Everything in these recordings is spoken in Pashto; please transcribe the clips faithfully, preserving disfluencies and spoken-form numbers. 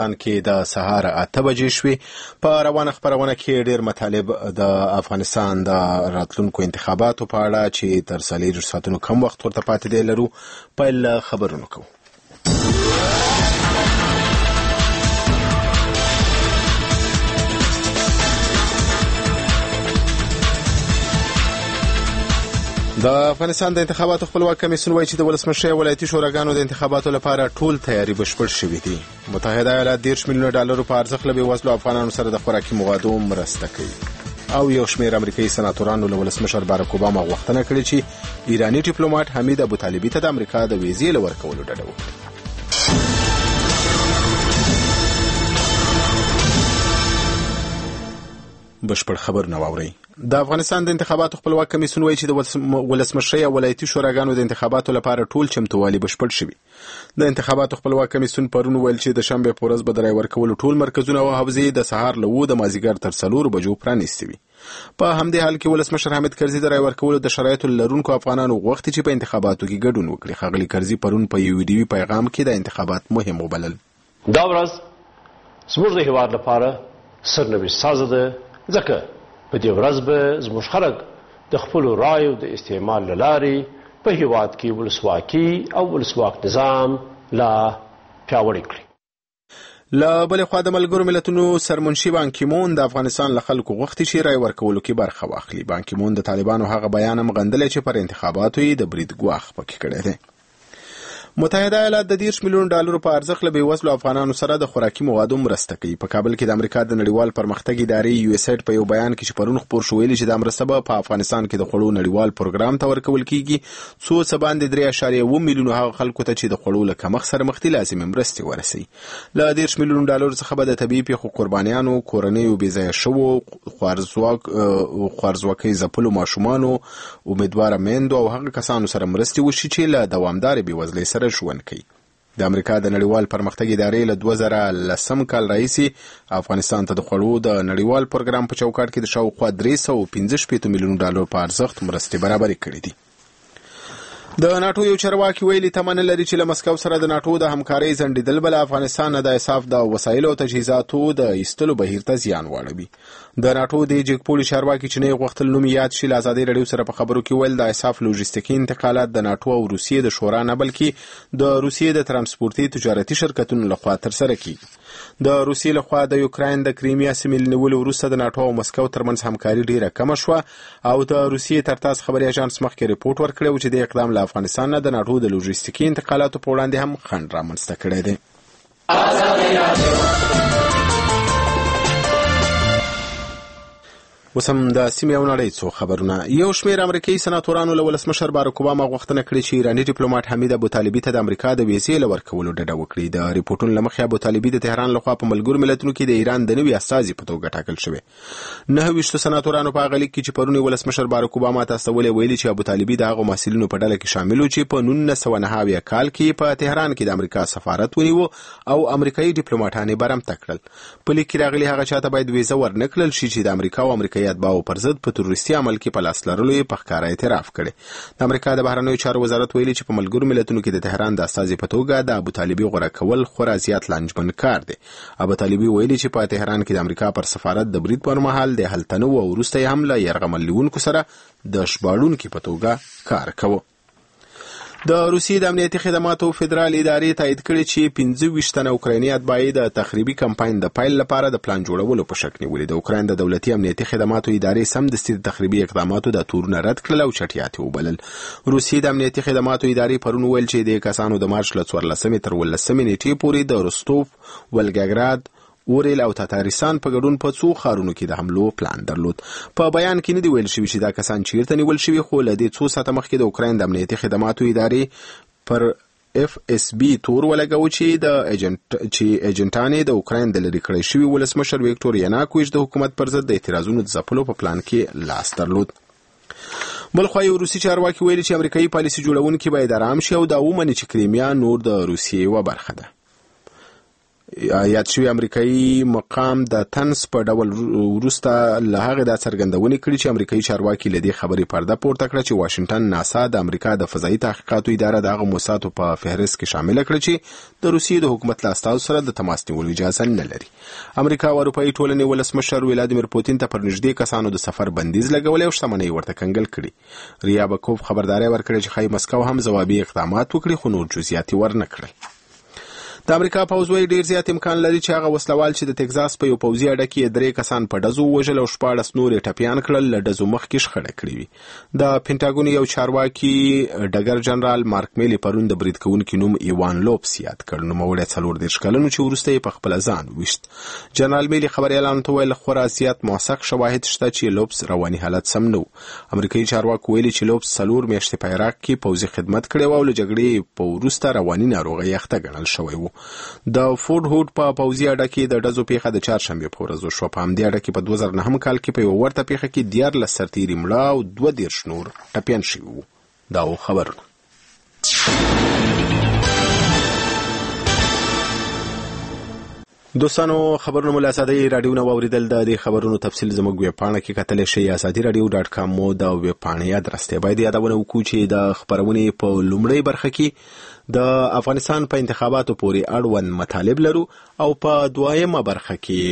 افغانستان کې د سهار اته بجې شوې. په روانه خپرونه کې ډېر مطالب د افغانستان د راتلونکو انتخاباتو په اړه چې تر څلور ساعتونو کم وخت ورته پاتې دی لرو. پیل خبرونه کوو. د افغانستان د انتخاباتو خپلواک کمیسیون وایي چې د ولسمشر ولایتي شوراګانو د انتخاباتو لپاره ټول تیاری بشپړ شوي دي. متحده ایالات دېرش میلیونه ډالرو په ارزښت له بېوزلو افغانانو سره د خوراکي موادو مرسته کوي. او یو شمېر امریکایي سناتورانو له ولسمشر باراک اوباما غوښتنه کړې چې ایراني ډیپلوماټ حمید ابوطالبي ته د امریکا د ویزې له ورکولو ډډه وکړي. بشپړ خبرونه واورئ. د افغانستان د انتخاباتو خپلواک کمیسیون وایي چې د ولسمشر او ولایتي شوراګانو د انتخاباتو لپاره ټول چمتووالي بشپړ شوي. د انتخاباتو خپلواک کمیسیون پرون ویل چې د شنبې په ورځ به د رای ورکولو ټول مرکزونه او حوزې د سهار له اوه د مازدیګر تر څلورو بجو پرانیستې وي. په همدې حال کې ولسمشر حامد کرزي د رای ورکولو د شرایطو لرونکو افغانانو غوښتي چې په انتخاباتو کې ګډون وکړي. ښاغلي کرزي پرون په یو ویډیوي پیغام کې د انتخابات مهم وبلل. دا ورځ زموږ د هیواد لپاره سرنوشت سازه ده، ځکه په دې ورځ به زموږ خلک د خپلو رایو د استعمال له لارې په هیواد کې ولسواکي او ولسواک نظام لا پیاوړی کړي. له بلې خوا د ملګرو ملتونو سرمنشي بان کی مون د افغانستان له خلکو غوښتي چې رای ورکولو کې برخه واخلي. بان کی مون د طالبانو هغه بیان هم غندلی چې پر انتخاباتو یې د برید ګواښ پکې کړی دی. متحده ایالات د دېرش میلیون ډالرو په ارزښت له بېوزلو افغانانو سره د خوراکي موادو مرسته کوي. په کابل کې د امریکا د نړیوال پرمختګ ادارې یو اس ایډ په یو بیان کې چې پرون خپور شو ویلي چې د مرسته به په افغانستان کې د خوړو نړیوال پروګرام ته ورکول کیږي، څو څه باندې درې اعشاریه اووه میلیونو هغه خلکو ته چې د خوړو له کمښت سره مخ دي لازمي مرستې ورسوي. له دېرش میلیون ډالرو څخه به د طبیعي پیښو قربانیانو، کورنیو بېځایه شوو، خوارځواکۍ ځپلو ماشومانو، امیدواره میندو او هغه کسانو سره مرستې وشي چې له دوامدارې بېوزلۍ سره ژوند کوي. د امریکا د نړیوال پرمختګ ادارې له دوه زره لسم کال راهیسې افغانستان ته د خوړو د نړیوال پروګرام په چوکاټ کې د شاوخوا درې سوه پنځه شپېته میلیونو ډالرو په ارزښت مرستې برابرې کړې دي. د ناټو یو چارواکي ویلي تمه نه لري چې له مسکو سره د ناټو د همکارۍ ځنډېدل به له افغانستان نه د اساف د وسایلو او تجهیزاتو د ایستلو بهیر ته زیان واړوي. د ناټو د جګپوړي چارواکي چې نه غوښتل نوم یاد شي له ازادۍ راډیو سره په خبرو کې ویل د اساف لوژستیکي انتقالات د ناټو او روسیې د شورا نه بلکې د روسیې د ترانسپورتي تجارتي شرکتونو لخوا ترسره کیږي. د روسیې لخوا د یوکراین د کریمیا سیمې نیولو وروسته د ناټو او مسکو ترمنځ همکاري ډیره کمه شوه او د روسیې ترتاس خبري اژانس مخکې ریپورت ورکړی و چې د اقدام له افغانستان نه د ناټو د لوژستیکي انتقالاتو په وړاندې هم خنډ رامنځته کړی دی. اوس هم د سیمې او نړۍ څو خبرونه. یو شمېر امریکایي سناتورانو له ولسمشر باراک اوباما غوښتنه کړې چې ایراني ډیپلوماټ حمید ابوطالبي ته د امریکا د ویزې له ورکولو ډډه وکړي. د ریپورټونو له مخې ابوطالبي د تهران لخوا په ملګرو ملتونو کې د ایران د نوي استازي په توګه ټاکل شوی. نهه ویشتو سناتورانو په هغه لیک کې چې پرون ولسمشر باراک اوباما ته استولی ویلي چې ابوطالبي د هغو محصلینو په ډله کې شامل و چې په نولس سوه نهه اویا کال کې په تهران کې د امریکا سفارت ونیو او امریکایي ډیپلوماټان یې برمته کړل. په لیک کې راغلي هغه چاته باید ویزه ورنکړل شي چې د امریکا او امریکایي اتباعو پر ضد په تروریستي عمل کې په لاس لرلو یې په ښکاره اعتراف کړی. د امریکا د بهرنیو چارو وزارت ویلي چې په ملګرو ملتونو کې د تهران د استازي په توګه د ابوطالبي غوره کول خورا زیات لانجمن کار دی. ابوطالبي ویلي چې په تهران کې د امریکا پر سفارت د برید پر مهال د هلته نو او وروسته یې هم له یرغمل لیونکو سره د ژباړونکي په توګه کار کوه. د روسیې د امنیتي خدماتو فدرال ادارې تایید کړي چې پنځه ویشت تنه اوکرایني اتباع د تخریبي کمپاین د پیل لپاره د پلان جوړولو په شک نیولي. د اوکراین د دولتي امنیتي خدماتو ادارې سمدستي د تخریبي اقداماتو د تورونه رد کړل او چټیات وبلل. روسیې د امنیتي خدماتو ادارې پرون ویل چې د کسانو د مارچ له څوارلسمې تر اوولسمې نیټې پورې د روستوف، ولګاګراد، اورل او تاتارستان په ګډون په څو ښارونو کې د حملو پلان درلود. په بیان کې نه دی ویل شوي چې دا کسان چیرته نیول شوي، خو له دې څو ساعته مخکې د اوکراین د امنیتي خدماتو ادارې پر اف اس بي تور ولګاو چې د ایجنټ چې ایجنټانې د اوکراین د لرې کړی شوي ولسمشر ویکټور یناکویچ د حکومت پر ضد د اعتراضونو د ځپلو په پلان کې لاس درلود. بلخوا یو روسي چارواکي ویلي چې امریکایي پالیسي جوړونکي باید آرام شي او دا ومني چې کریمیا نور د روسیې یوه برخه ده. یاد شوی امریکایي مقام د تنس په ډول وروسته له هغې دا څرګندونې کړي چې امریکایي چارواکي له دې خبرې پرده پورته کړه چې واشنګټن ناسا د امریکا د فضایي تحقیقاتو اداره د هغه موسساتو په فهرست کې شامله کړه چې د روسیې د حکومت له استازو سره د تماس نیولو اجازه نه لري. امریکا او اروپایي ټولنې ولسمشر ولادیمیر پوتین ته پر نږدې کسانو د سفر بندیز لګولی او شتمنۍ ورته کنګل کړي. ریابکوف خبرداری ورکړې چې ښایي مسکو هم ځوابي اقدامات وکړي، خو نور جزئیات یې ورنه کړل. د امریکا پوځ وایي ډیر زیات امکان لري چې هغه وسلوال چې د ټکزاس په یو پوځي اډه کې درې کسان په ډزو ووژل او شپاړس نور یې ټپیان کړل، له ډزو مخکې شخړه کړې وي. د پینټاګون یو چارواکي ډګر جنرال مارک میلی پرون د برید کوونکي نوم ایوان لوپس یاد کړ. نوموړی څلور دېرش کلن چې وروسته یې په خپله ځان وویشت. جنرال میلی خبریالانو ته وویل خورا زیات موثق شواهد شته چې لوپس رواني حالت سم نه و. امریکایي چارواکو ویلي چې لوپس څلور میاشتې په عراق کې پوځي خدمت کړی و او له جګړې په وروسته رواني ناروغۍ اخته ګڼل شوی و. د فورډ هوډ په پوځي اډه کې د ډزو پیښه د چهارشنبې په ورځ وشوه. په همدې اډه کې په دوه زره نهم کال کې په یوه ورته پیښه کې دیارلس سرتیري مړه او دوه دېرش نور ټپیان شوي وو. دا و خبرونه. دوستانو خبرونه مو له ازادۍ راډیو نه واورېدل. د دې خبرونو تفصیل زموږ ویبپاڼه کې کتلی شئ. ازادي راډیو ډاټ کام مو د ویبپاڼې ادرس دی. باید یادونه وکړو چې د خبرونې په لومړۍ برخه کې د افغانستان په انتخاباتو پورې اړوند مطالب لرو او په دویمه برخه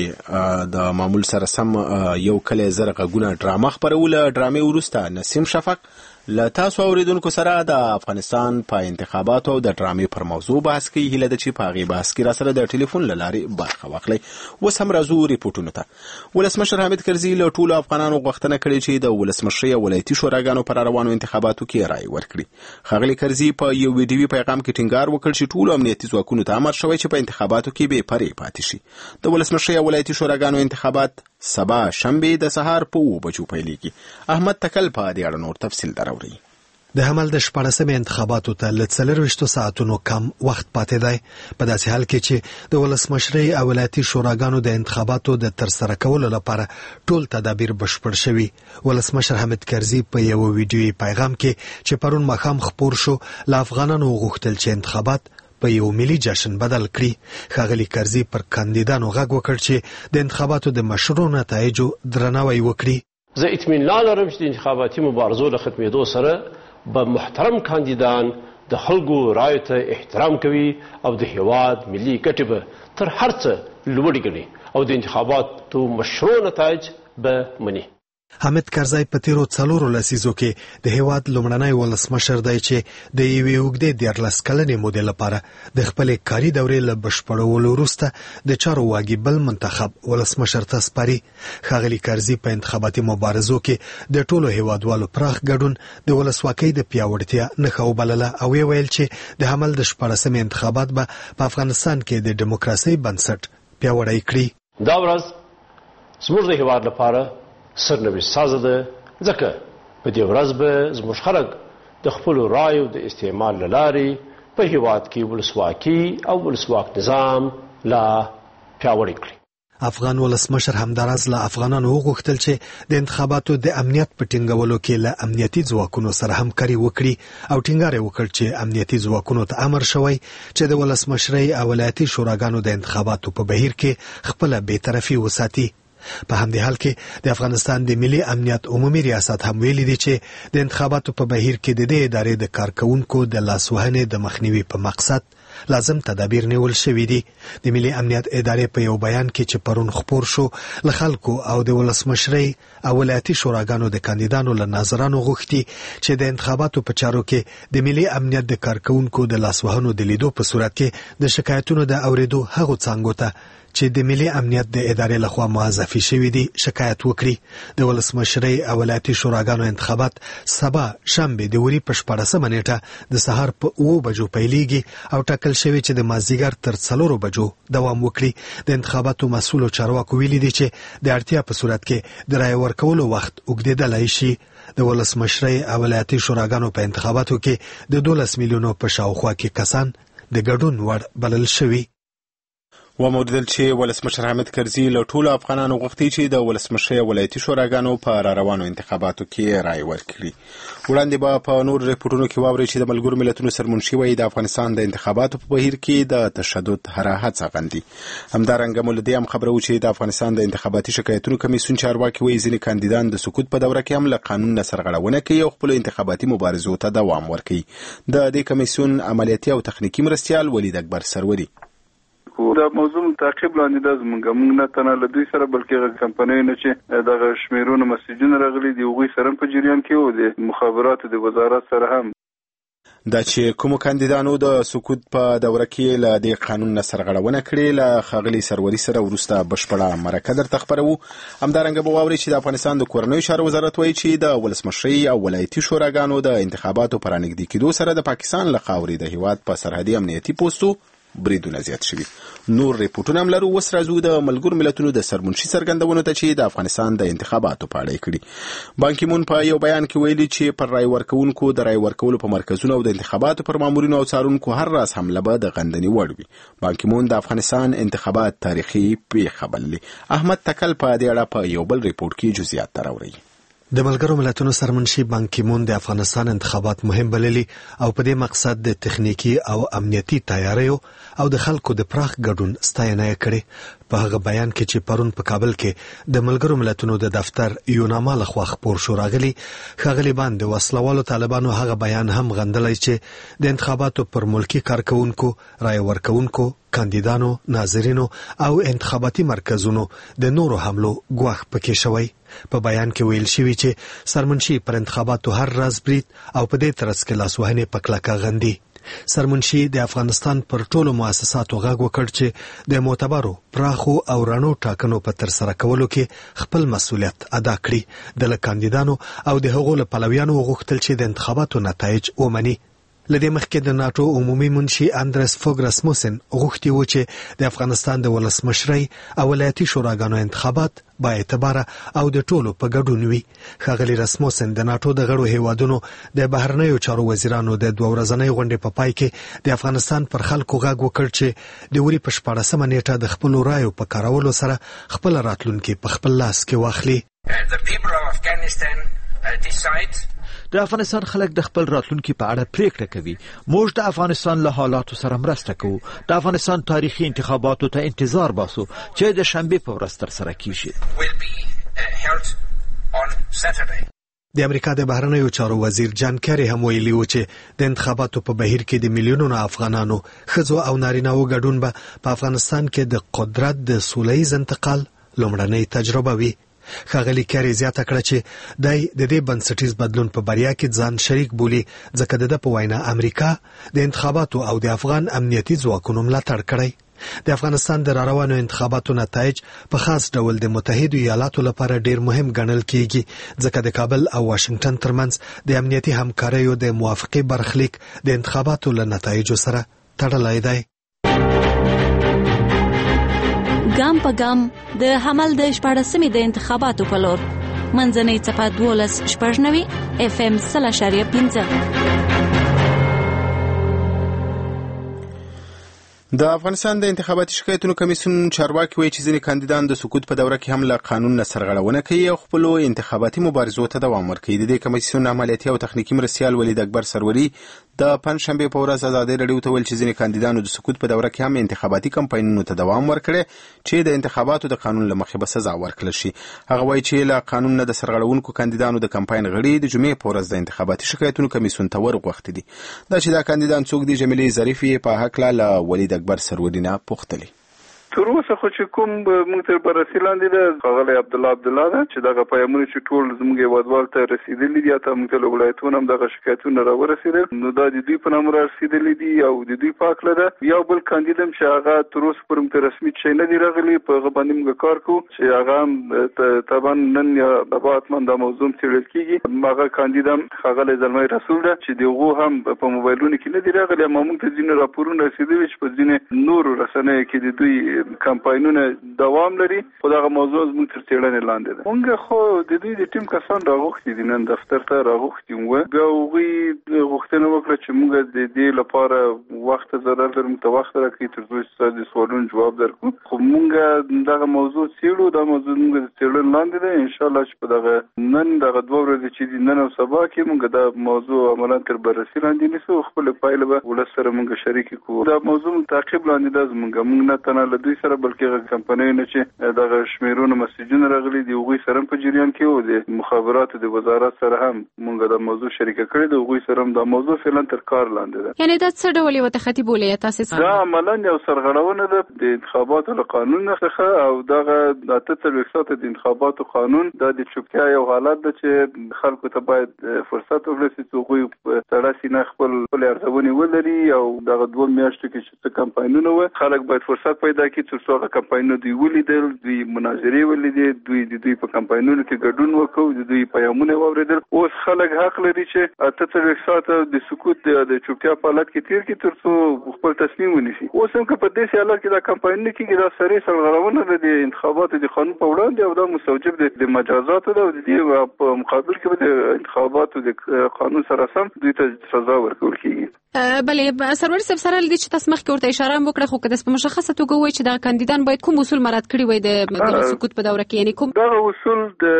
کې د معمول سره سم یو کلی زر غږونه ډرامه خپرول. ډرامې وروسته نسیم شفق له تاسو اوریدونکو سره د افغانستان په انتخاباتو او د ډرامې پر موضوع بحث کوي. هیله ده چې په هغې بحث کې راسره د ټلیفون له لارې برخه واخلئ. اوس هم راځو ریپورټونو ته. ولسمشر حامد کرزي له ټولو افغانانو غوښتنه کړې چې د ولسمشرۍ او ولایتي شوراګانو پر روانو انتخاباتو کې رایې ورکړي. ښاغلي کرزي په یو ویډیوي پیغام کې ټینګار وکړ چې ټولو امنیتي ځواکونو ته امر شوی چې په انتخاباتو کې بې پرې پاتې شي. د ولسمشرۍ او ولایتي شوراګانو انتخابات سبا شنبې د سهار په اوه بجو پیلېږي. احمد تکل په دې اړه نور تفصیل دراوړي. د حمل د شپاړسمې انتخاباتو ته له څلرویشتو ساعتونو کم وخت پاتې دی. په داسې حال کې چې د ولسمشرۍ او ولایتي شوراګانو د انتخاباتو د ترسره کولو لپاره ټول تدابیر بشپړ شوي. ولسمشر حامد کرزي په یو ویډیوي پیغام کې چې پرون ماښام خپور شو له افغانانو غوښتل چې انتخابات په یو ملي جشن بدل کړي. ښاغلي کرزي پر کاندیدانو غږ وکړ چې د انتخاباتو د مشروع نتایجو درناوی وکړي. زه اطمینان لرم چې د انتخاباتي مبارزو له ختمېدو سره به محترم کاندیدان د خلکو رایو ته احترام کوي او د هیواد ملي ګټې به تر هر څه لوړې ګڼي او د انتخاباتو مشروع نتایج به مني. حامد کرزي په تیرو څلورو لسیزو کې د هیواد لومړنی ولسمشر دی چې د یوې اوږدې دیارلس کلنې مودې لپاره د خپلې کاري دورې له بشپړولو وروسته د چارو واګي بل منتخب ولسمشر ته سپاري. ښاغلي کرزي په انتخاباتي مبارزو کې د ټولو هیوادوالو پراخ ګډون د ولسواکۍ د پیاوړتیا نښه وبلله او ویې ویل چې د حمل د شپاړسمې انتخابات به په افغانستان کې د ډیموکراسۍ بنسټ پیاوړی کړي. دا ورځ زموږ د هیواد لپاره سرنوشت سازه ده، ځکه په دې ورځ به زموږ خلک د خپلو رایو د استعمال له لارې په هیواد کې ولسواکي او ولسواک نظام لا پیاوړی کړي. افغان ولسمشر همداراز له افغانانو وغوښتل چې د انتخاباتو د امنیت په ټینګولو کې له امنیتي ځواکونو سره همکاري وکړي او ټینګار یې وکړ چې امنیتي ځواکونو ته امر شوی چې د ولسمشرۍ او ولایتي شوراګانو د انتخاباتو په بهیر کې خپله بېطرفي وساتي. په همدې حال کې د افغانستان د ملي امنیت عمومي ریاست هم ویلي دی چې د انتخاباتو په بهیر کې د دې ادارې د کارکونکو د لاسوهنې د مخنیوي په مقصد لازم تدابیر نیول شوي دي. د ملي امنیت ادارې په یو بیان کې چې پرون خپور شو له خلکو او د ولسمشرۍ او ولایتي شوراګانو د کاندیدانو له ناظرانو غوښتي چې د انتخاباتو په چارو کې د ملي امنیت د کارکونکو د لاسوهنو د لیدو په صورت کې د شکایتونو د اوریدو هغو څانګو ته چې د ملي امنیت د ادارې لخوا موظفي شوي دي شکایت وکړي. د ولسمشرۍ او ولایتي شوراګانو انتخابات سبا شنبې د وري په شپاړسمه نیټه د سهار په اوه بجو پیلېږي او ټاکل شوی چې د مازدیګر تر څلورو بجو دوام وکړي. د انتخاباتو مسؤلو چارواکو ویلي دي چې د اړتیا په صورت کې د رایې ورکولو وخت اوږدېدلی شي. د ولسمشرۍ او ولایتي شوراګانو په انتخاباتو کې د دولس میلیونو په شاوخوا کې کسان د ګډون وړ بلل شوي. وموردل چې ولسمشر حامد کرزي له ټولو افغانانو غوښتي چې د ولسمشرۍ ولایتي شوراګانو په را روانو انتخاباتو کې رای ورکړي. وړاندې به په نور ریپورټونو کې واورئ چې د ملګرو ملتونو سرمنشي وایي د افغانستان د انتخاباتو په بهیر کې د تشدد هره هڅه غندي. همدارنګه مو له دې هم خبره وه چې د افغانستان د انتخاباتي شکایتونو کمیسیون چارواکي وایي ځینې کاندیدان د سقوط په دوره کې هم له قانون نه سرغړونه کوي او خپلو انتخاباتي مبارزو ته دوام ورکوي. د دې کمیسیون عملیاتي او تخنیکي مرستیال ولید اکبر سروري دا موضوع تعقیب لاندې د زمونږ موږ نه تنه له دوی سره بلکې کمپنۍ نه چې دغه شمیرونه مسیجونه راغلي دي هغوی سره په جریان کې و د مخابراتو د وزارت سره هم دا چې کومو کاندیدانو د سقوط په دوره کې له دې قانون نه سرغړونه کړې له ښاغلي سروري سره وروسته بشپړه مرکه درته خپروو. همدارنګه به واورئ چې د افغانستان د کورنیو چارو وزارت وایي چې د ولسمشرۍ او ولایتي شوراګانو د انتخاباتو په رانږدې کېدو سره د پاکستان له خاورې د هیواد په سرحدي امنیتي پوستو بریدونه زیات شوي. نور ریپورټونه هم لرو. اوس راځو د ملګرو ملتونو د سرمنشي څرګندونو ته چې د افغانستان د انتخاباتو په اړه کړي. بان کی مون په یو بیان کې ویلي چې پر رای ورکوونکو د رای ورکولو په مرکزونو او د انتخاباتو پر مامورینو او څارونکو هر راز حمله به د غندنې وړ وي. بان کی مون د افغانستان انتخابات تاریخي پیښه بللي. احمد تکل په دې اړه په یو بل ریپورټ کې جزئیات راوړي. د ملګرو ملتونو سرمنشي بان کی مون د افغانستان انتخابات مهم بللي او په دې مقصد د تخنیکی او امنیتي تیاریو او د خلکو د پراخ ګډون ستاینه کړې. په هغه بیان کې چې پرون په کابل کې د ملګرو ملتونو د دفتر یوناما لخوا خپور شو راغلي، ښاغلي باندې وسلوالو طالبانو هغه بیان هم غندلی چې د انتخاباتو پر ملکی کارکونکو، رای ورکونکو، کاندیدانو، ناظرینو او انتخاباتي مرکزونو د نورو حملو ګواښ پکې شوی. په بیان کې ویل شوی چې سرمنشي پر انتخاباتو هر راز برید او په دې ترڅ کې لاسوهنې په کلکه غندي. سرمنشي د افغانستان پر ټولو مؤسساتو غږ وکړ چې د معتبرو، پراخو او رڼو ټاکنو په ترسره کولو کې خپل مسؤلیت ادا کړي. د کاندیدانو او د هغو له پلویانو وغوښتل چې د انتخاباتو نتایج ومني. لدې مخکې د ناتو عمومي منشي اندرس فوګ رسموسن غوښتي و چې د افغانستان د ولسمشرۍ او ولایتي شوراګانو انتخابات با اعتباره او د ټولو په ګډون وي. ښاغلي رسموسن د ناتو د غړو هیوادونو د بهرنیو چارو وزیرانو د دوه ورځنۍ غونډې په پای کې د افغانستان پر خلکو غږ وکړ چې د وري په شپاړسمه نیټه د خپلو رایو په کارولو سره خپل راتلونکي په خپل لاس کې واخلي. د افغانستان خلک د خپل راتلونکي په اړه پریکړه کوي. موږ د افغانستان له حالاتو سره مرسته کوو. د افغانستان تاریخي انتخاباتو ته انتظار باسو چې د شنبه په ورځ ترسره کیږي. د امریکا د بهرنیو چارو وزیر جان کری هم ویلي و چې د انتخاباتو په بهیر کې د میلیونونو افغانانو ښځو او نارینه‌و ګډون به په افغانستان کې د قدرت د سولهییز انتقال لومړنۍ تجربه وي. ښاغلي کری زیاته کړه چې دای د دې بنسټیز بدلون په بریا کې ځان شریک بولي ځکه د ده په وینا امریکا د انتخاباتو او د افغان امنیتي ځواکونو ملاتړ کړی. د افغانستان د راروانو انتخاباتو نتایج په خاص ډول د متحدو ایالاتو لپاره ډیر مهم ګڼل کیږي ځکه د کابل او واشنگټن ترمنځ د امنیتي همکاریو د موافقې برخلیک د انتخاباتو له نتایجو سره تړلی دی. ګام په ګام د حمل د شپاړسمې د انتخاباتو په لور منځنۍ څپه دولس شپږ نوي اف ام سل اشاریه پنځه. د افغانستان د انتخاباتي شکایتونو کمیسیون چارواکي وایي چې ځینې کاندیدان د سقوط په دوره کې هم له قانون نه سرغړونه کوي او خپلو انتخاباتي مبارزو ته دوام ورکوي. د دې کمیسیون عملیاتي او تخنیکي مرستیال ولید اکبر سروري د پنځشنبې په ورځ ازادي راډیو ته ویل چې ځینې کاندیدانو د سقوط په دوره کې هم انتخاباتي کمپاینونو ته دوام ورکړي چې د انتخاباتو د قانون له مخې به سزا ورکړل شي. هغه وایي چې له قانون نه د سرغړونکو کاندیدانو د کمپاین غړي د جمعې په ورځ د انتخاباتي شکایتونو کمیسیون ته ورغوښتي دي. دا چې دا کاندیدان څوک دي، جمیلې ظریفي په هکله له ولید اکبر سروري نه پوښتلي. تر اوسه خو چې کوم موږ ته پر رسیدلې ده ښاغلی عبدالله عبدالله ده چې دغه پیغامونه چې ټول زموږ هیوادوالو ته رسیدلي دي، حتی موږ ته له ولایتونو هم دغه شکایتونه راورسېدل. نو دا د دوی په نامه رارسېدلي دي او د دوی په هکله ده. یو بل کاندید هم چې هغه تر اوسه پورې موږ ته رسمي شی نه دي راغلي، په هغه باندې موږ کار کوو چې هغه هم طبعا نن یا سبا حتما دا موضوع څېړل کېږي. هغه کاندید هم ښاغلی زلمی رسول ده چې د هغو هم په موبایلونو کې نه دي راغلي، اما موږ ته ځینې راپورونه رسېدلي چې په ځینې نورو رسنیو کې د دوی کمپاینونه دوام لري، خو دا موضوع زموږ تر څېړنې لاندې ده. موږ خو د دوی د ټیم کسان راغوښتي دي، نن دفتر ته راغوښتي وو. بیا هغوی غوښتنه وکړه چې موږ د دې لپاره وخت ضرورت لرو، موږ ته وخت راکړئ تر څو ستاسو د سوالونو جواب درکړو. خو موږ دغه موضوع څېړو، دا موضوع موږ د څېړنې لاندې ده. انشاءالله چې په دغه نن دغه دوه ورځې چې دي، نن او سبا کې موږ دا موضوع عملاً تر بررسي لاندې نیسو، خپل پایله به ولس سره موږ شریک کړو. دا موضوع موږ تعقیب لاندې ده. زموږ موږ نه تنها له دوی سره بلکې هغه کمپنیونه چې دغه شمیرونه مسیجونه راغلي دي هغوی سره هم په جریان کې وو، د مخابراتو د وزارت سره هم موږ دا موضوع شریکه کړې ده. هغوی سره هم دا موضوع فعلا تر کار لاندې ده. یعنې دا څه ډول یوه تخطي بولئ تاسې؟ دا عملاً یو سرغړونه ده د انتخاباتو له قانون څخه، او دغه د اته څلوېښت ساعته د انتخاباتو قانون دا د چوپتیا یو حالت ده چې خلکو ته باید فرصت ورکړل شي چې هغوی په سړه سینه خپل خپلې ارزونې ولري. او دغه دوه میاشتو کې چې څه کمپاینونه وه، خلک باید فرصت پیدا کړي تر څو هغه کمپاینونه دوی ولیدل، دوی مناظرې ولیدې، دوی د دوی په کمپاینونو کې ګډون وکړو، د دوی پیغامونه واورېدل. اوس خلک حق لري چې اته څلوېښت ساعته د سکوت د چوپتیا په حالت کې تېر کړي تر څو خپل تصمیم ونیسي. اوس هم که په داسې حالت کې دا کمپاینونه کېږي، دا سرې سرغړونه ده د انتخاباتو د قانون په وړاندې، او دا مستوجب د د مجازاتو ده، او د دې په مقابل کې به د انتخاباتو د قانون سره سم دوی ته سزا ورکول کېږي. بلې سرور صاحب، سره له دې چې تاسو مخکې ورته اشاره هم وکړه، خو که داسې په مشخصه توګه ووایي چې دغه کاندیدان باید کوم اصول مراعات کړي وای د سکوت په دوره کې، یعنې کوم دغه اصول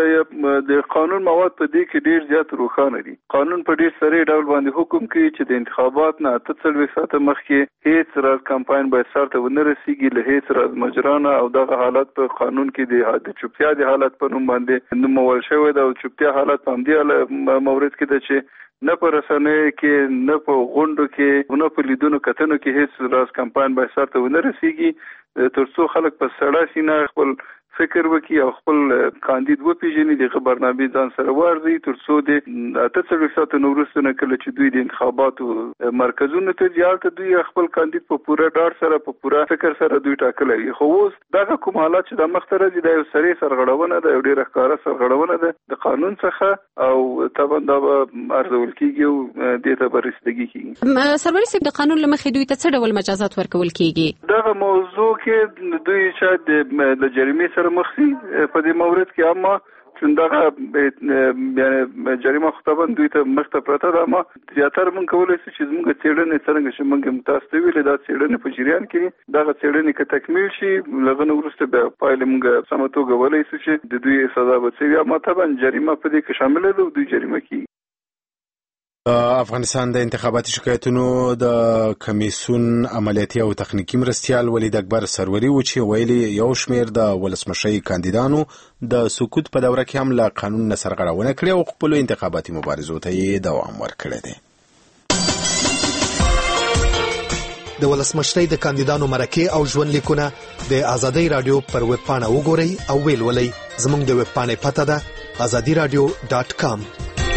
د د قانون مواد په دې کې ډېر زیات روښانه دي. قانون په ډېر سریع ډول باندې حکم کوي چې د انتخابات نه اته څلوېښت ساعته مخکې هیڅ راز کمپاین باید سر ته ونه رسېږي له هیڅ راز مجرانه، او دغه حالت په قانون کې د چوپتیا د حالت په نوم باندې نومول شوی ده. او چوپتیا حالت په همدې مورد کې ده چې نه په رسنیو کې، نه په غونډو کې، نه په لیدونو کتنو کې هیڅ راز کمپاین باید سر ته ونه رسېږي، تر څو خلک په سړه سینه خپل فکر وکړي او خپل کاندید وپېژني، دغه برنامې ځان سره واردوي، تر څو د اته څلوېښت ساعته نه وروسته نه کله چې دوی د انتخاباتو مرکزونو ته ځي، هلته دوی خپل کاندید په پوره ډاډ سره، په پوره فکر سره دوی ټاکلی وي. خو اوس دغه کوم حالات چې دا مخته راځي، دا یو سریع سرغړونه ده، یو ډېره ښکاره سرغړونه ده د قانون څخه، او طبعا دا به ارزول کېږي او دې ته به رسیدګي کېږي. سروري صاحب، د قانون له مخې دوی ته څه ډول مجازات ورکول کېږي؟ دغه موضوع کې دوی شاید د جریمې سره مخ شي په دې مورد کې، اما چون دغه یعنې جریمه خو طبعا دوی ته مخته پرته ده، اما زیاتره موږ کولی شو چې زموږ څېړنې څرنګه چې موږ تاسو ته ویلې، دا څېړنې په جریان کې دغه څېړنې که تکمیل شي، له هغه نه وروسته بیا پایلې موږ سمه توګه ویلی شو چې د دوی سزا به څه وي. اما طبعا جریمه په دې کې شامله ده او دوی جریمه کېږي. افغانستان د انتخاباتي شکایتونو د کمیسیون عملیاتي او تخنیکی مرستیال ولید اکبر سروري و چې ویلي یو شمیر د ولسمشرۍ کاندیدانو د سکوت په دوره کې هم له قانون نه سرغړونه کړې او خپل انتخاباتي مبارزو ته یې دوام ورکړی دی. د ولسمشرۍ د کاندیدانو مرکې او ژوند لیکونه د ازادي رادیو پر ویب پاڼه وګورئ او ویل ولئ. زموږ د ویب پاڼې پته ده ازادي رادیو ډاټ کام.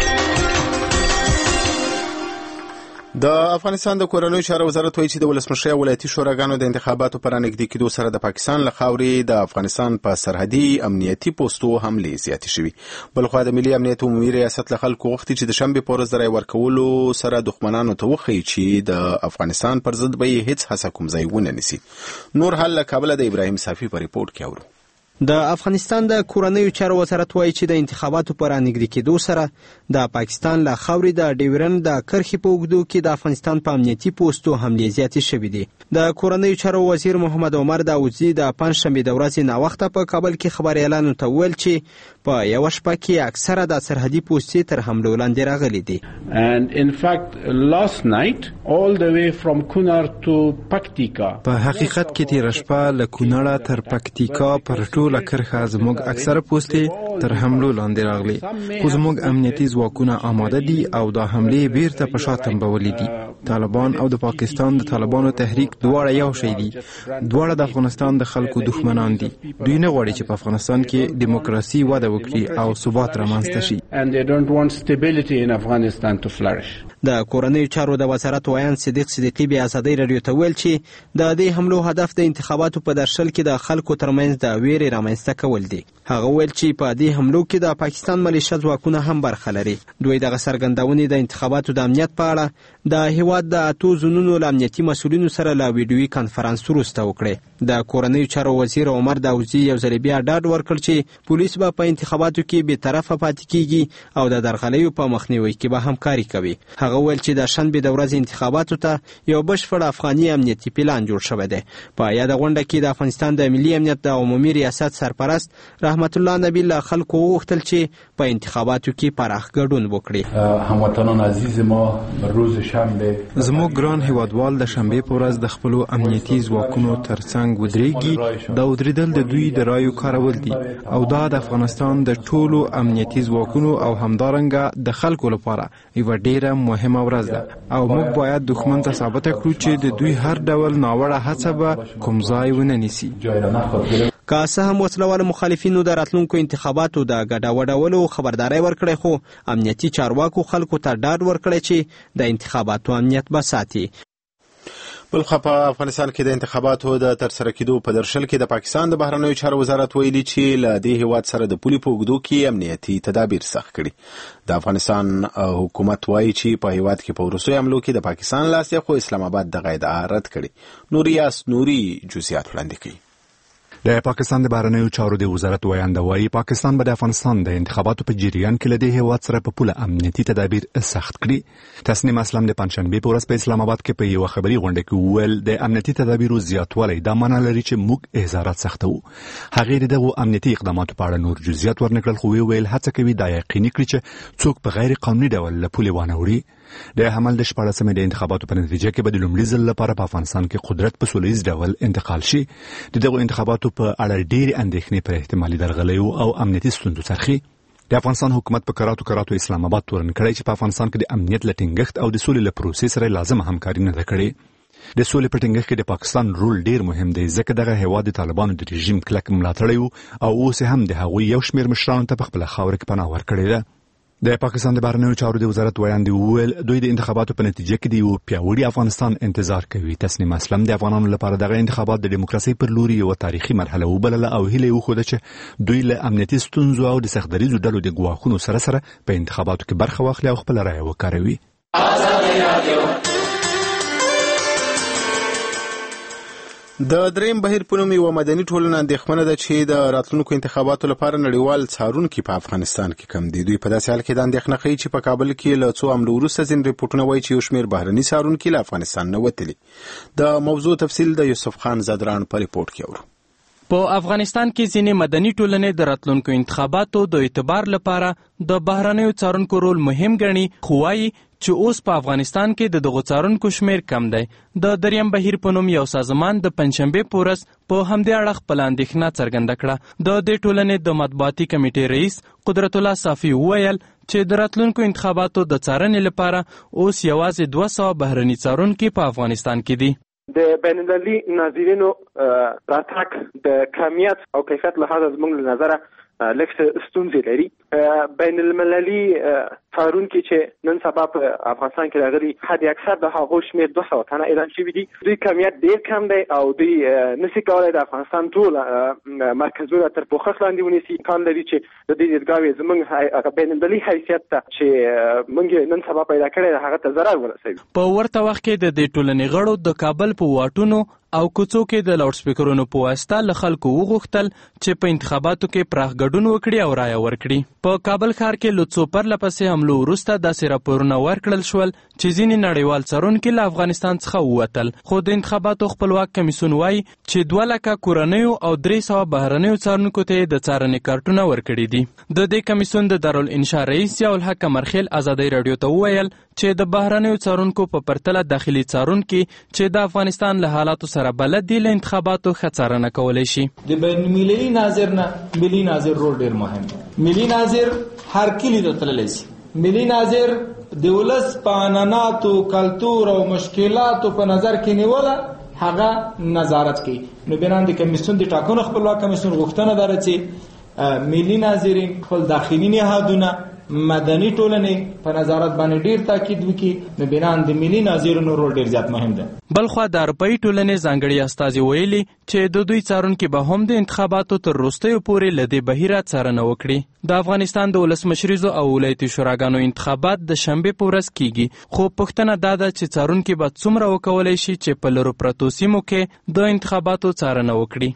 د افغانستان د کورنیو چارو وزارت وایي چې د ولسمشرۍ او ولایتي شوراګانو د انتخاباتو پر نږدې کېدو سره د پاکستان له خاورې د افغانستان په سرحدي امنیتي پوسټو حملې زیاتې شوي. بلخوا د ملي امنیت عمومي ریاست له خلکو غوښتي چې د شنبې په ورځ د رایې ورکولو سره دښمنانو ته وښیي چې د افغانستان پر ضد به یې هیڅ هڅه کوم ځای ونه نیسي. نور حال له کابله د ابراهیم صافي په ریپورت کې اورو. د افغانستان د کورنیو چارو وزارت وایي چې د انتخاباتو پر نږدې کېدو سره د پاکستان له خاورې د ډیورن د کرښې په اوږدو کې د افغانستان په امنیتي پوسټو حملې زیاتې شوې دي. د کورنیو چارو وزیر محمد عمر داودزي د پنجشنبې د ورځې ناوخته په کابل کې خبریالانو ته وویل چې په یوه شپه کې اکثره د سرحدي پوستې تر حملو لاندې راغلي دي. And in fact last night all the way from Kunar to Paktika. په حقیقت کې تیر شپه له کونړه تر پکتیکا پر ټوله کرښه زموږ اکثره پوستې تر حملو لاندې راغلي. خو زموږ امنیتي ځواکونه آماده دي او دا حملې بیرته په شا تنبولې دي. طالبان او د پاکستان د طالبانو تحریک دواړه یو شی دي. دواړه د افغانستان د خلکو دښمنان دي. دوی نه غواړي چې په افغانستان کې دیموکراسي وده وکړي او ثبات رامنځته شي. And they don't want stability in Afghanistan to flourish. د کورنیو چارو د وزارت وایان صدیق صدیقی بیا ازادي رادیو ته ویل چې د دې حملو هدف د انتخاباتو په درشل کې د خلکو ترمنځ د ویرې رامنځته کول دي. هغه ویل چې په دې حملو کې د پاکستان ملیشه ځواکونه هم برخه لري. دوی دغه څرګندونې د انتخاباتو د امنیت په اړه د هیواد د اتو زونونو له امنیتي مسؤلینو سره له ویډیویي کانفرانس وروسته وکړې. د کورنیو چارو وزیر عمر داوودزي یو ځل بیا ډاډ ورکړ چې پولیس به په انتخاباتو کې بې طرفه پاتې کیږي او د درغلیو په مخنیوي کې به همکاري کوي. هغه ویل چې د شنبې د ورځې انتخاباتو ته یو بشپړ افغاني امنیتي پلان جوړ شوی دی. په یاده غونډه کې د افغانستان د ملي امنیت د عمومي ریاست سرپرست رحمت الله نبی له خلکو وغوښتل چې په انتخاباتو کې پراخ ګډون وکړي. هموطنان عزیز ما روز شنبه زموږ ګران هیوادوال د شنبې په ورځ د خپلو امنیتي ځواکونو ترڅنګ ودرېږي. دا ودرېدل د دوی د رایو کارول دي او دا د افغانستان د ټولو امنیتي ځواکونو او همدارنګه د خلکو لپاره یوه ډېره مهمه ورځ ده او موږ باید دښمن ته ثابته کړو چې د دوی هر ډول ناوړه هڅه به کوم ځای ونه نیسي. که څه هم وسلوال مخالفینو د راتلونکو انتخاباتو د ګډوډولو خبرداری ورکړی، خو امنیتي چارواکو خلکو ته ډاډ ورکړی چې د انتخاباتو امنیت به ساتي. بل خوا په افغانستان کې د انتخاباتو د ترسره کېدو په درشل کې د پاکستان د بهرنیو چارو وزارت ویلي چې له دې هیواد سره د پولې په اوږدو کې امنیتي تدابیر سخت کړي. د افغانستان حکومت وایي چې په هیواد کې په وروستیو حملو کې د پاکستان لاسلیک خو اسلام آباد دغه ادعا رد کړي. نوریاس نوري جزئیات وړاندې کوي. د پاکستان د بهرنیو چارو د وزارت ویانده وایي پاکستان به د افغانستان د انتخاباتو په جریان کې له دې هیواد سره په پوله امنیتي تدابیر سخت کړي. تسنیم اسلام د پنځشنبې په ورځ په اسلام آباد کې په یو خبري غونډه کې وویل د امنیتي تدابیرو زیاتوالی دا معنی لري چې موږ احزارات سختو. هغې دغه امنیتي اقداماتو په اړه نور جزئیات ورنکړل، خو ویل هڅه کوي دا یقیني کړي چې څوک په غیر قانوني ډول له پولې وانه وړي. د حمل د شپاړسمې د انتخاباتو په نتیجه کې به د لومړي ځل لپاره په افغانستان کې قدرت په سولیز ډول انتقال شي. د دغو انتخاباتو په اړه ډېرې اندېښنې پر احتمالي درغلیو او امنیتي ستونزو څرخي. د افغانستان حکومت په کراتو کراتو اسلام آباد تورن کړی چې په افغانستان کې د امنیت له ټینګښت او د سولې له پروسې سره لازمه همکاري نه ده کړې. د سولې په ټینګښت کې د پاکستان رول ډېر مهم دی ځکه دغه هیواد د طالبانو د رژیم کلک ملاتړی او اوس هم د هغوی یو شمېر مشرانو ته په خپله خاوره کې پناه ورکړې ده. د پاکستان د بهرنیو چارو د وزارت ویاندې وویل دوی د انتخاباتو په نتیجه کې د یو پیاوړي افغانستان انتظار کوي. تسنیم اسلم د افغانانو لپاره دغه انتخابات د دیموکراسي پر لوري یو تاریخي مرحله وبلله او هیله وکړه چې دوی له امنیتي ستونزو او د سختدریزو ډلو د ګواښونو سره سره په انتخاباتو کې برخه واخلي او خپل رایه وکاروي. د دریم بهیر په نوم یوه مدني ټولنه اندېښمنه ده چې د راتلونکو انتخاباتو لپاره نړیوال څارونکي په افغانستان کې کم دي. دوی په داسې حال کې دا اندېښنه ښیي چې په کابل کې له څو حملو وروسته ځینې ریپورټونه وایي چې یو شمېر بهرني څارونکي له افغانستان نه وتلي. د موضوع تفصیل د یوسف خان زدران په ریپورټ کې اورو. په افغانستان کې ځینې مدني ټولنې د راتلونکو انتخاباتو د اعتبار لپاره د بهرنیو څارونکو رول مهم ګڼي، خو وایي چې اوس په افغانستان کې د دغو څارونکو شمیر کم دی. د دریم بهیر په نوم یو سازمان د پنځشنبې په ورځ په همدې اړه خپله اندېښنه څرګنده کړه. د دې ټولنې د مطبوعاتي کمیټې رئیس قدرت الله صافي وویل چې د راتلونکو انتخاباتو د څارنې لپاره اوس یوازې دوه سوه بهرني څارونکي په افغانستان کې دي. د بین المللي ناظرینو راتګ د کمیت او کیفیت لحاظه زموږ له نظره لږ ستونزې لري. بین المللي څارونکي چې نن سبا په افغانستان کې راغلي حد اکثر د هغو شمېر دوه سوه تنه اعلان شوي دي. دوی کمیت ډېر کم دی او دوی نشي کولی د افغانستان ټول مرکزونه تر پوښښ لاندې ونیسي. امکان لري چې د دې دیدګاوې زموږ بین المللي حیثیت ته چې موږ نن سبا پیدا کړی د هغه ته ضرر ورسوي. په ورته وخت کې د دې ټولنې غړو د کابل په واټونو او کوڅو کې د لاوډ سپیکرونو په واسطه له خلکو وغوښتل چې په انتخاباتو کې پراخ ګډون وکړي او رایه ورکړي. په کابل ښار کې له څو پرله پسې حملو وروسته داسې راپورونه ورکړل شول چې ځینې نړیوال څارونکي له افغانستان څخه ووتل، خو د انتخاباتو خپلواک کمیسیون وایي چې دوه لکه کورنیو او درې سوه بهرنیو څارونکو ته د څارنې کارتونه ورکړي دي. د دې کمیسیون د دارالانشا رئیس ضیاءالحق قمرخیل ازادۍ راډیو ته وویل چې د بهرنیو څارونکو په پرتله داخلي څارونکي چې د افغانستان له حالاتو سره بلد دي له انتخاباتو ښه څارنه کولی شي. د بین المللي ناظر نه ملي ناظر رول ډېر مهم دی. ملي ناظر هر کلي ته تللی شي. ملي ناظر د ولس په عنعناتو، کلتور او مشکلاتو په نظر کې نیوله هغه نظارت کوي. نو بنان د کمیسیون د ټاکنو خپلواک کمیسیون غوښتنه ده چې ملي ناظرین خپل داخلي نهادونه مدني ټولنې په نظارت باندې ډیر تاکید وکړي نو بنان د ملي ناظرینو رول ډیر زیات مهم دی. بلخوا د اروپایي ټولنې ځانګړي استازي ویلي چې د دوی څارونکي به هم د انتخاباتو تر وروستیو پورې له دې بهیره څارنه وکړي. د افغانستان د ولسمشریزو او ولایتي شوراګانو انتخابات د شنبې په ورځ کیږي، خو پوښتنه دا ده چې څارونکي به څومره وکولی شي چې په لرو پرتو سیمو کې د انتخاباتو څارنه وکړي.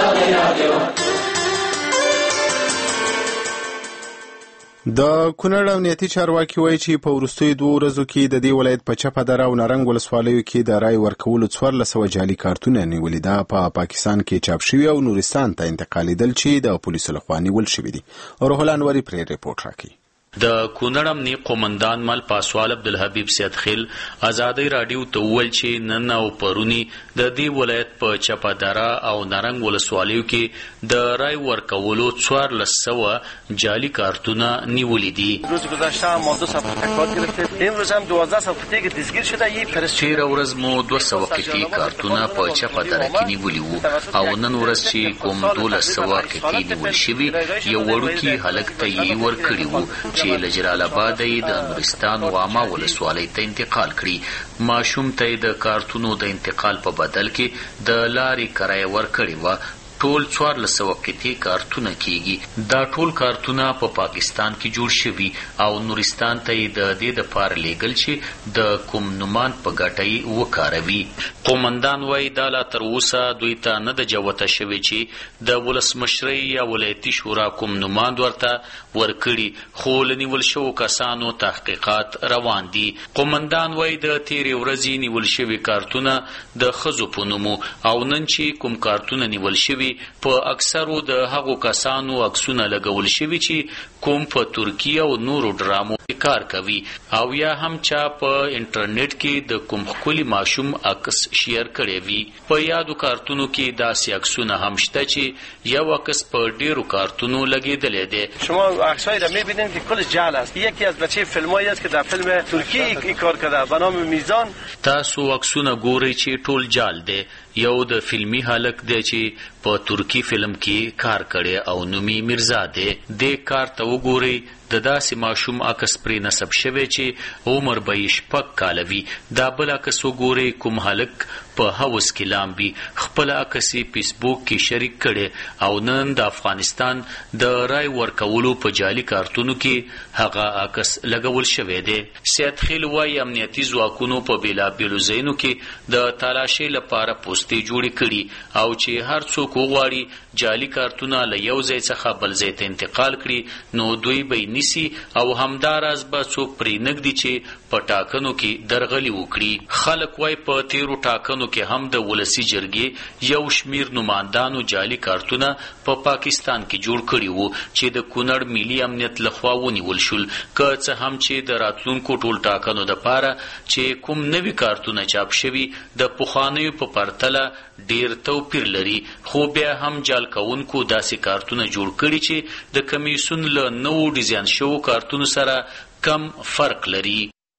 د کونړ امنیتي چارواکي وایي چې په وروستیو دوو ورځو کې د دې ولایت په چپه دره او نارنګ ولسوالیو کې د رای ورکولو څوارلس سوه جعلي کارتونه نیولي. دا په پا پاکستان کې چاپ شوي او نورستان ته انتقالېدل چې د پولیسو لخوا نیول شوي دي. روح الله انوري پرې ریپورټ راکوي. د کونړ امنیه قومندان مل پاسوال عبدالحبیب سید خیل ازادي رادیو ته وویل چې نن او پرونی د دې ولایت په چپه دره او نارنګ ولسوالیو کې د رای ورکولو څوارلس سوه جعلي کارتونه نیولي دي. روز گذشته ما دو صفحه تکات گرفتیم، امروز هم دوازده صفحه که دستگیر شده. یک تیره ورځ مو دوه سوه قطعې کارتونه په چپه دره کې نیولي وو او نن ورځ چې کوم دولس سوه قطعې نیول شوي یو وړوکي هلک ته یې ورکړي وو چې له جلال آباد یې د نورستان عامه ولسوالۍ ته انتقال کړي. ماشوم ته یې د کارتونو د انتقال په بدل کې د لارې کرایه ورکړې وه. ټول څوارلس سوه قطعې کارتونه کیږي. دا ټول کارتونه په پا پاکستان کې جوړ شوي او نورستان ته یې د دې دپاره لیږل چې د کوم نومان په ګټه یې وکاروي. قومندان وایي دا لا تر اوسه دوی ته نه ده جوته شوې چې د ولسمشرۍ یا ولایتي شورا کوم نوماند ورته ورکړي، خو له نیول شوو کسانو تحقیقات روان دي. قومندان وایي د تیرې ورځې نیول شوي کارتونه د ښځو په نومو او نن چې کوم کارتونه نیول شوي په اکثرو د هغو کسانو عکسونه لګول شوي چې کوم په ترکیه او نورو ډرامو کار کوي او یا هم چا په انټرنیټ کې د کوم ښکلي ماشوم عکس شیر کړی وي. په یادو کارتونو کې داسې عکسونه هم شته چې یو عکس په ډیرو کارتونو لګېدلی دی. شما عکسهایی را میبینید که کل جعل است. یکی از بچه فیلمایی است که در فیلم ترکیه این کار کرده به نام میزان. تاسو عکسونه ګورئ چې ټول جعل دی. یو د فلمی هلک دی چې په ترکی فلم کې کار کړی او نومي مرزا دی. دې کار ته وګورئ، د داسې ماشوم عکس پرې نصب شوی چې عمر به یې شپږ کاله وي. دا بل عکس وګورئ، کوم هلک په هوس کې لامبي، خپل عکس یې فیسبوک کې شریک کړی او نن د افغانستان د رای ورکولو په جعلي کارتونو کې هغه عکس لګول شوی دی. سید خیل وایي امنیتي ځواکونو په بېلابېلو ځایونو کې د تالاشۍ لپاره پوستې جوړې کړي او چې هر څوک وغواړي جعلي کارتونه له یو ځای څخه بل ځای ته انتقال کړي نو دوی به یې نیسي او همداراز به څوک پرې نږدي چې په ټاکنو کې درغلي وکړي. خلک وایي په تیرو ټاکنو کې هم د ولسي جرګې یو شمیر نمایندانو جعلي کارتونه په پا پاکستان کې جوړ کړي وو چې د کونړ ملي امنیت لخوا ونیول شول. که څه هم چې د راتلونکو ټول ټاکنو دپاره چې کوم نوي کارتونه چاپ شوي د پخوانیو په پرتله ډیر توپیر لري، خو بیا هم جعل کوونکو داسې کارتونه جوړ کړي چې د کمیسیون له نوو ډیزاین شوو کارتونو سره کم فرق لري.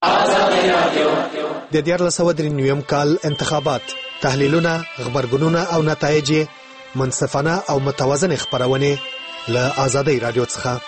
د دیارلس سوه درې نویم کال انتخابات، تحلیلونه، غبرګونونه او نتایج منصفانه او متوازن خبرونه له آزادۍ رادیو څخه.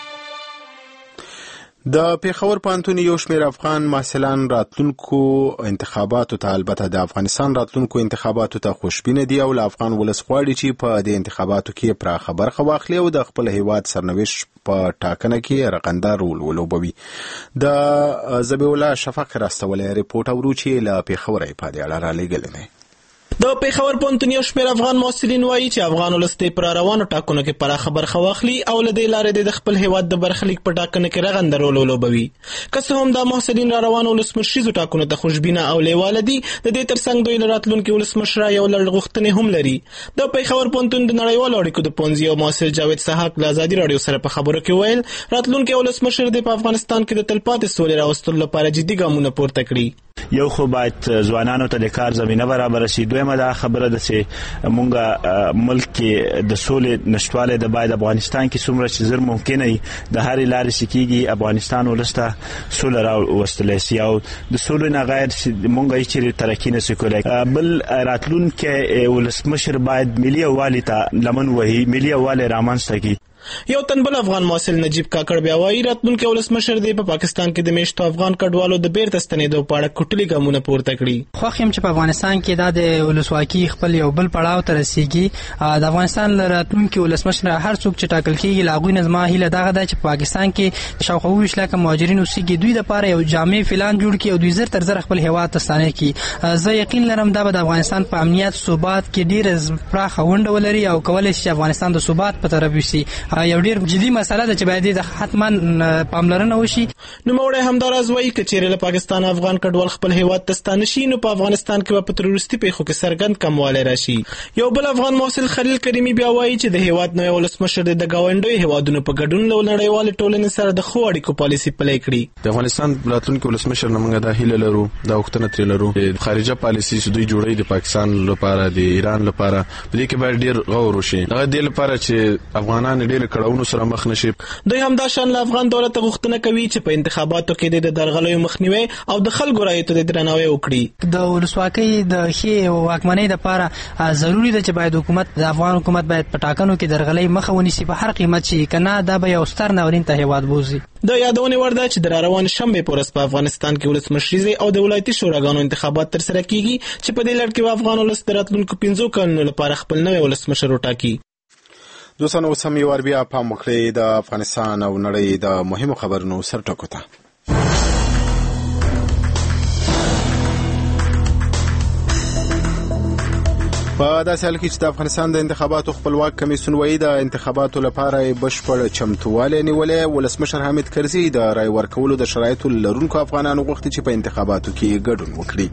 د پیښور پوهنتون یو شمېر افغان محصلان راتلونکو انتخاباتو ته البته د افغانستان راتلونکو انتخاباتو ته خوشبینه دي او له افغان ولس غواړي چې په دې انتخاباتو کې پراخه برخه واخلي او د خپل هیواد سرنوشت په ټاکنه کې رقمدار رول ولوبوي. د ذبیح الله شفق راستولی ریپورټ اورو چې له پیښوره یې په دې اړه رالیږلی دی. د پیښور پوهنتون یو شمېر افغان محصلین وایي چې افغان ولس د پر روانو ټاکنو کې پراخه برخه واخلي او له دې لارې د خپل هیواد د برخلیک په ټاکنه کې رغنده رول ولوبوي. که څه هم دا محصلین را روانو ولسمشریزو ټاکنو ته خوشبینه او لیواله دي، د دې ترڅنګ دوی له راتلونکي ولسمشره یو لړ غوښتنې هم لري. د پیښور پوهنتون د نړیوالو اړیکو د پوهنځي او محصل جاوید سحاق له ازادي رادیو سره په خبرو کې ویل راتلونکي ولسمشر د په افغانستان کې د تلپاتې سولې راوستلو لپاره جدي ګامونه پورته کړي. یو خو باید ځوانانو ته د کار زمینه برابر شي. دویمه دا خبره ده چې مونږ ملک کې د سولې نشټوالی د باید افغانستان کې څومره چې زر ممکنه وي د هرې لارې چې کېږي افغانستان ولس ته سوله راوستلی سي او د سولې نه غیر مونږ هېڅ چېرې ترقي نشو کولی. بل راتلونکی ولسمشر باید ملي یووالي ته لمن وهي، ملي یووالی رامنځته کړي. یو تن بل افغان محصل نجیب کاکړ بیا وایي راتلونکي ولسمشر دی په پاکستان کې د میشتو افغان کډوالو د بیرته ستنېدو په اړه کوټلي ګامونه پورته کړي. خوښ یم چې په افغانستان کې دا د ولسواکي خپل یو بل پړاو ته رسیږي. د افغانستان راتلونکي ولسمشر هر څوک چې ټاکل کېږي له هغوی نه زما هیله دغه ده چې په پاکستان کې شاوخوا اوویشت لکه مهاجرین اوسېږي، دوی دپاره یو جامع پلان جوړ کړي او دوی زر تر زره خپل هېواد ته ستانه کړي. زه یقین لرم دا به د افغانستان په امنیت ثبات کې ډېره پراخه ونډه ولري او کولی شي چې افغانستان د ثبات په طرف یوسي. یو ډېر جدي مسله ده چې باید د حتما پاملرنه وشي. نوموړی همداراز وایي که چیرې له پاکستان افغان کډوال خپل هېواد ته ستانه شي نو په افغانستان کې به په تروریستي پیښو کې څرګند کموالی راشي. یو بل افغان محصل خلیل کریمي بیا وایي چې د هېواد نوی ولسمشر د ګاونډیو هېوادونو په ګډون له نړیوالې ټولنې سره د ښو اړیکو پالیسي پلی کړي. د افغانستان راتلونکي ولسمشر نه موږ دا هیله لرو، دا غوښتنه ترې لرو چې خارجه پالیسي چې دوی جوړوي د پاکستان لپاره د ایران لپاره په دې کې باید ډېر غور وشي. هغه دې لپاره چې افغانان ډېر کړاوونو سره مخ نشي. دوی همدا شان له افغان دولت غوښتنه کوي چې په انتخاباتو کې د درغلیو مخنیوي او د خلکو رایو ته درناوی وکړي. د ولسواکۍ د ښې واکمنۍ لپاره ضروري ده چې باید حکومت د افغان حکومت باید په ټاکنو کې درغلۍ مخه ونیسي په هر قیمت شي، که نه دا به یو ستر ناورین ته هېواد بوځي. د یادونې وړ ده چې د راروان شنبې په ورځ په افغانستان کې ولسمشریزې او د ولایتي شوراګانو انتخابات ترسره کیږي چې په دې لړ کې به افغان ولس د راتلونکو پنځو کلونو لپاره خپل نوی ولسمشر وټاکي. دوستانو اوس هم یو وار بیا پام وکړئ د افغانستان او نړۍ د مهمو خبرونو سرټکو ته. په داسې حال کې چې د افغانستان د انتخاباتو خپلواک کمیسیون وایي د انتخاباتو لپاره بشپړ چمتووالی نیولی. ولسمشر حامد کرزي د رای ورکولو د شرایطو لرونکو افغانانو غوښتي چې په انتخاباتو کې ګډون وکړي.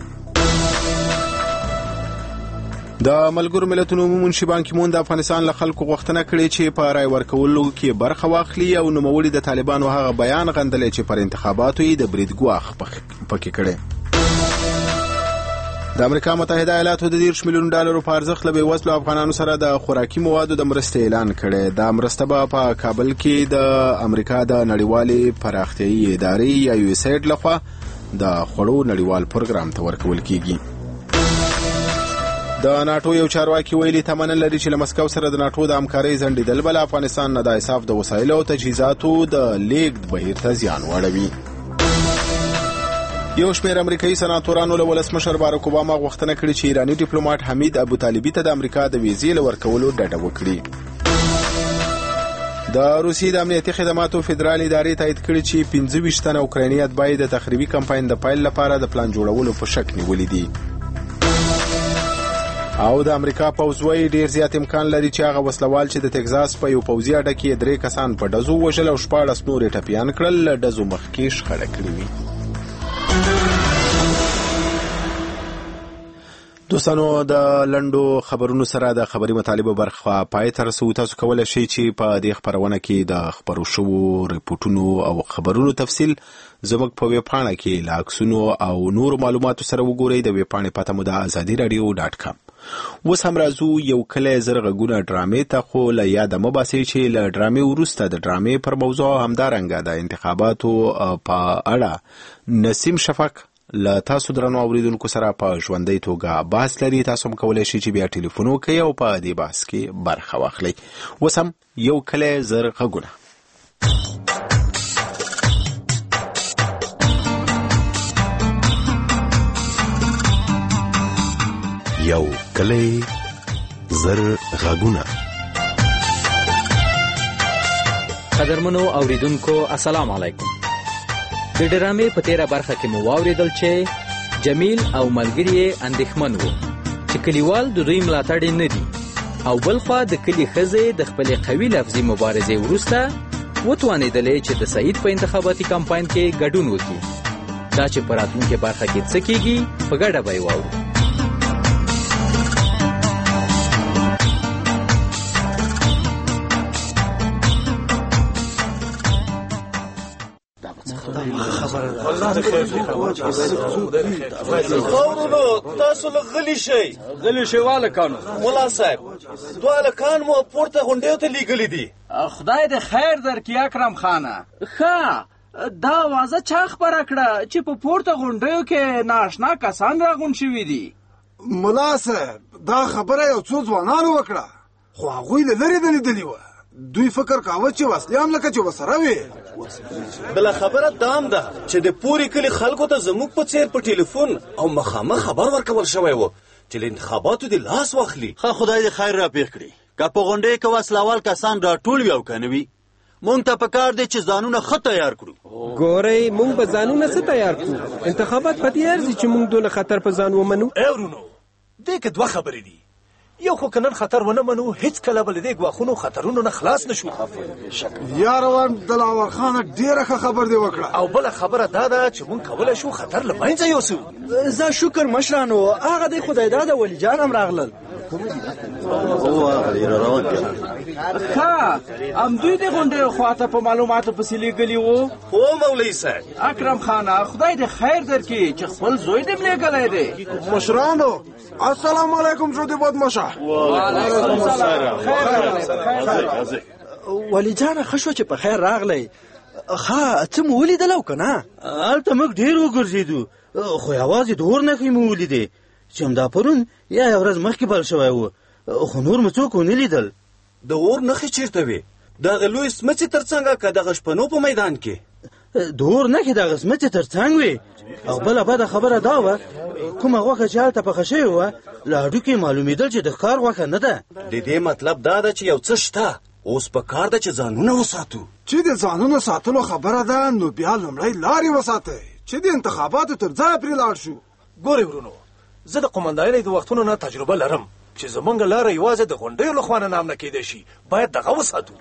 د ملګرو ملتونو منشي بان کی مون د افغانستان له خلکو غوښتنه کړې چې په رای ورکولو کې برخه واخلي او نوموړي د طالبانو هغه بیان غندلی چې پر انتخاباتو یې د برید ګواښ پکې کړی. د امریکا متحده ایالاتو د دیرش میلیون ډالرو په ارزښت له بېوزلو افغانانو سره د خوراکي موادو د مرستې اعلان کړی. دا مرسته به په کابل کې د امریکا د نړیوالې پراختیایي ادارې یا یو اس ایډ لخوا د خوړو نړیوال پروګرام ته ورکول کیږي. د ناټو یو چارواکي ویلي تمنه لري چې له مسکو سره د ناټو د همکارۍ ځنډېدل به له افغانستان نه د اسعاف د وسایلو او تجهیزاتو د لیږد بهیر ته زیان واړوي. یو شمېر امریکایي سناتورانو له ولسمشر بارک اوباما غوښتنه کړې چې ایراني ډیپلوماټ حمید ابوطالبي ته د امریکا د ویزې له ورکولو ډډه وکړي. د روسیې د امنیتي خدماتو فدرال ادارې تایید کړي چې پنځه ویشت تنه اوکرایني اتباع د تخریبي کمپاین د پیل لپاره د پلان جوړولو په شک نیولي دي. او د امریکا پوځ وایي ډیر زیات امکان لري چې هغه وسلوال چې د ټکزاس په یو پوځي اډه کې درې کسان په ډزو وژل او شپاړس نورې ټپیان کړل له ډزو مخکې شخړه کړې وي. دوستانو د لنډو خبرونو سره د خبري مطالبه برخه پای ته رسو. تاسو کولای شئ چې په دې خبرونه کې د خبرو شوو ریپورتونو او خبرونو تفصیل زموږ په ویب پاڼه کې له عکسونو او نورو معلوماتو سره وګورئ. د ویب پاڼې پته مو د ازادي رادیو ډاټ کام. اوس هم راځو یو کله زر غږونه ډرامې ته، خو له یاده مه باسئ چې له ډرامې وروسته د ډرامې پر موضوع همدارنګه د انتخاباتو په اړه نسیم شفق له تاسو درنو اوریدونکو سره په ژوندۍ توګه بحث لري. تاسو هم کولی شئ چې بیا ټلیفون وکړئ او په دې بحث کې برخه واخلئ. اوس هم یو کله زر غږونه. یو کله زر غږونه. قدرمنو اوریدونکو السلام علیکم. د ډرامې په تیره برخه کې مو واوریدل چې جمیل او ملګری یې اندېښمن وو چې کلیوال د دوی ملاتړ نه دي، او بلخوا د کلي ښځې د خپلې قوي لفظي مبارزې وروسته وتوانېدلې چې د سعید په انتخاباتي کمپاین کې ګډون وکړي. دا چې په راتلونکې برخه کې څه کیږي په ګډه به یې واورو. خورونو تاسو له غلی شئ غلی شئ والکانو. مولا صاحب دوه هلکان مو پورته غونډیو ته لیږلي دي. خدای دې خیر درکړي اکرم خانه. ښه دا وازه چا خبره کړه چې په پورته غونډیو کې ناشنا کسان راغونډ شوي دي؟ مولا صاحب دا خبره یو څو ځوانانو وکړه، خو هغوی له لرې نه لیدلې وه. دوی فکر کاوه چې وسلې هم لکه چې وسره وي. بله خبره دا هم ده چې د پورې کلي خلکو ته زموږ په څیر په ټلیفون او مخامخ خبر ورکول شوی و چې له انتخاباتو د لاس واخلي. ښه خدای دې خیر را پېښ کړي. که په غونډې کې وسلوال کسان راټول وي او که نه وي، مونږ ته پکار دی چې ځانونه ښه تیار کړو. ګورئ مونږ به ځانونه څه تیار کړو؟ انتخابات په دې ارزي چې مونږ دونه خطر په ځان ومنو. ای ورونو، دې کې دوه خبرې دي. یو خو که نن خطر ونه منو، هیڅ کله به له دې ګواښونو خطرونو نه خلاص نه شو. یا روان دلاور خانه ډېره ښه خبر دې وکړه. او بله خبره دا ده چې مونږ کولی شو خطر له منځه یوسو. زه شکر مشرانو، هغه دی خدای داده ولی جان هم راغلل. ښه همدوی د غونډیو خواته په معلوماتو پسې لېږلي وو. هو مولوي صاحب. اکرم خانه خدای دې خیر درکړي چې خپل زوی دې لېږلی دی. مشرانو السلام علیکم شو دې بدمشه. وعلیکم السلام. ولی جان ښه شو چې په خیر راغلی. ښه څه مو ولیدل او که نه؟ هلته موږ ډېر وګرځېدو، خو یوازې د اور نښې مو ولیدې چې همدا پرون یا یوه ورځ مخکې بل شوی و، خو نور مو څوک ونه لیدل. د اور نښې چیرته وې؟ دغه لوی سمڅې تر څنګه که دغه شپنو په میدان کې؟ د اور نښې دغه سمڅې تر څنګ وې. او بله بده خبره دا وه، کومه غوښه چې هلته پخه شوې وه له هډوکې معلومېدل چې د ښکار غوښه نه ده. د دې مطلب دا ده چې یو څه شته، اوس په کار ده چې ځانونه وساتو. چې د ځانونو ساتلو خبره ده نو بیا لومړی لارې وساتئ چې د انتخاباتو تر ځایه پرې لاړ شو. ګورئ ورونو، زه د قومندانۍ د وختونو نه تجربه لرم چې زمونږ لاره یوازې د غونډیو له خوا نه نام نه کېدی شي. باید دغه وساتو.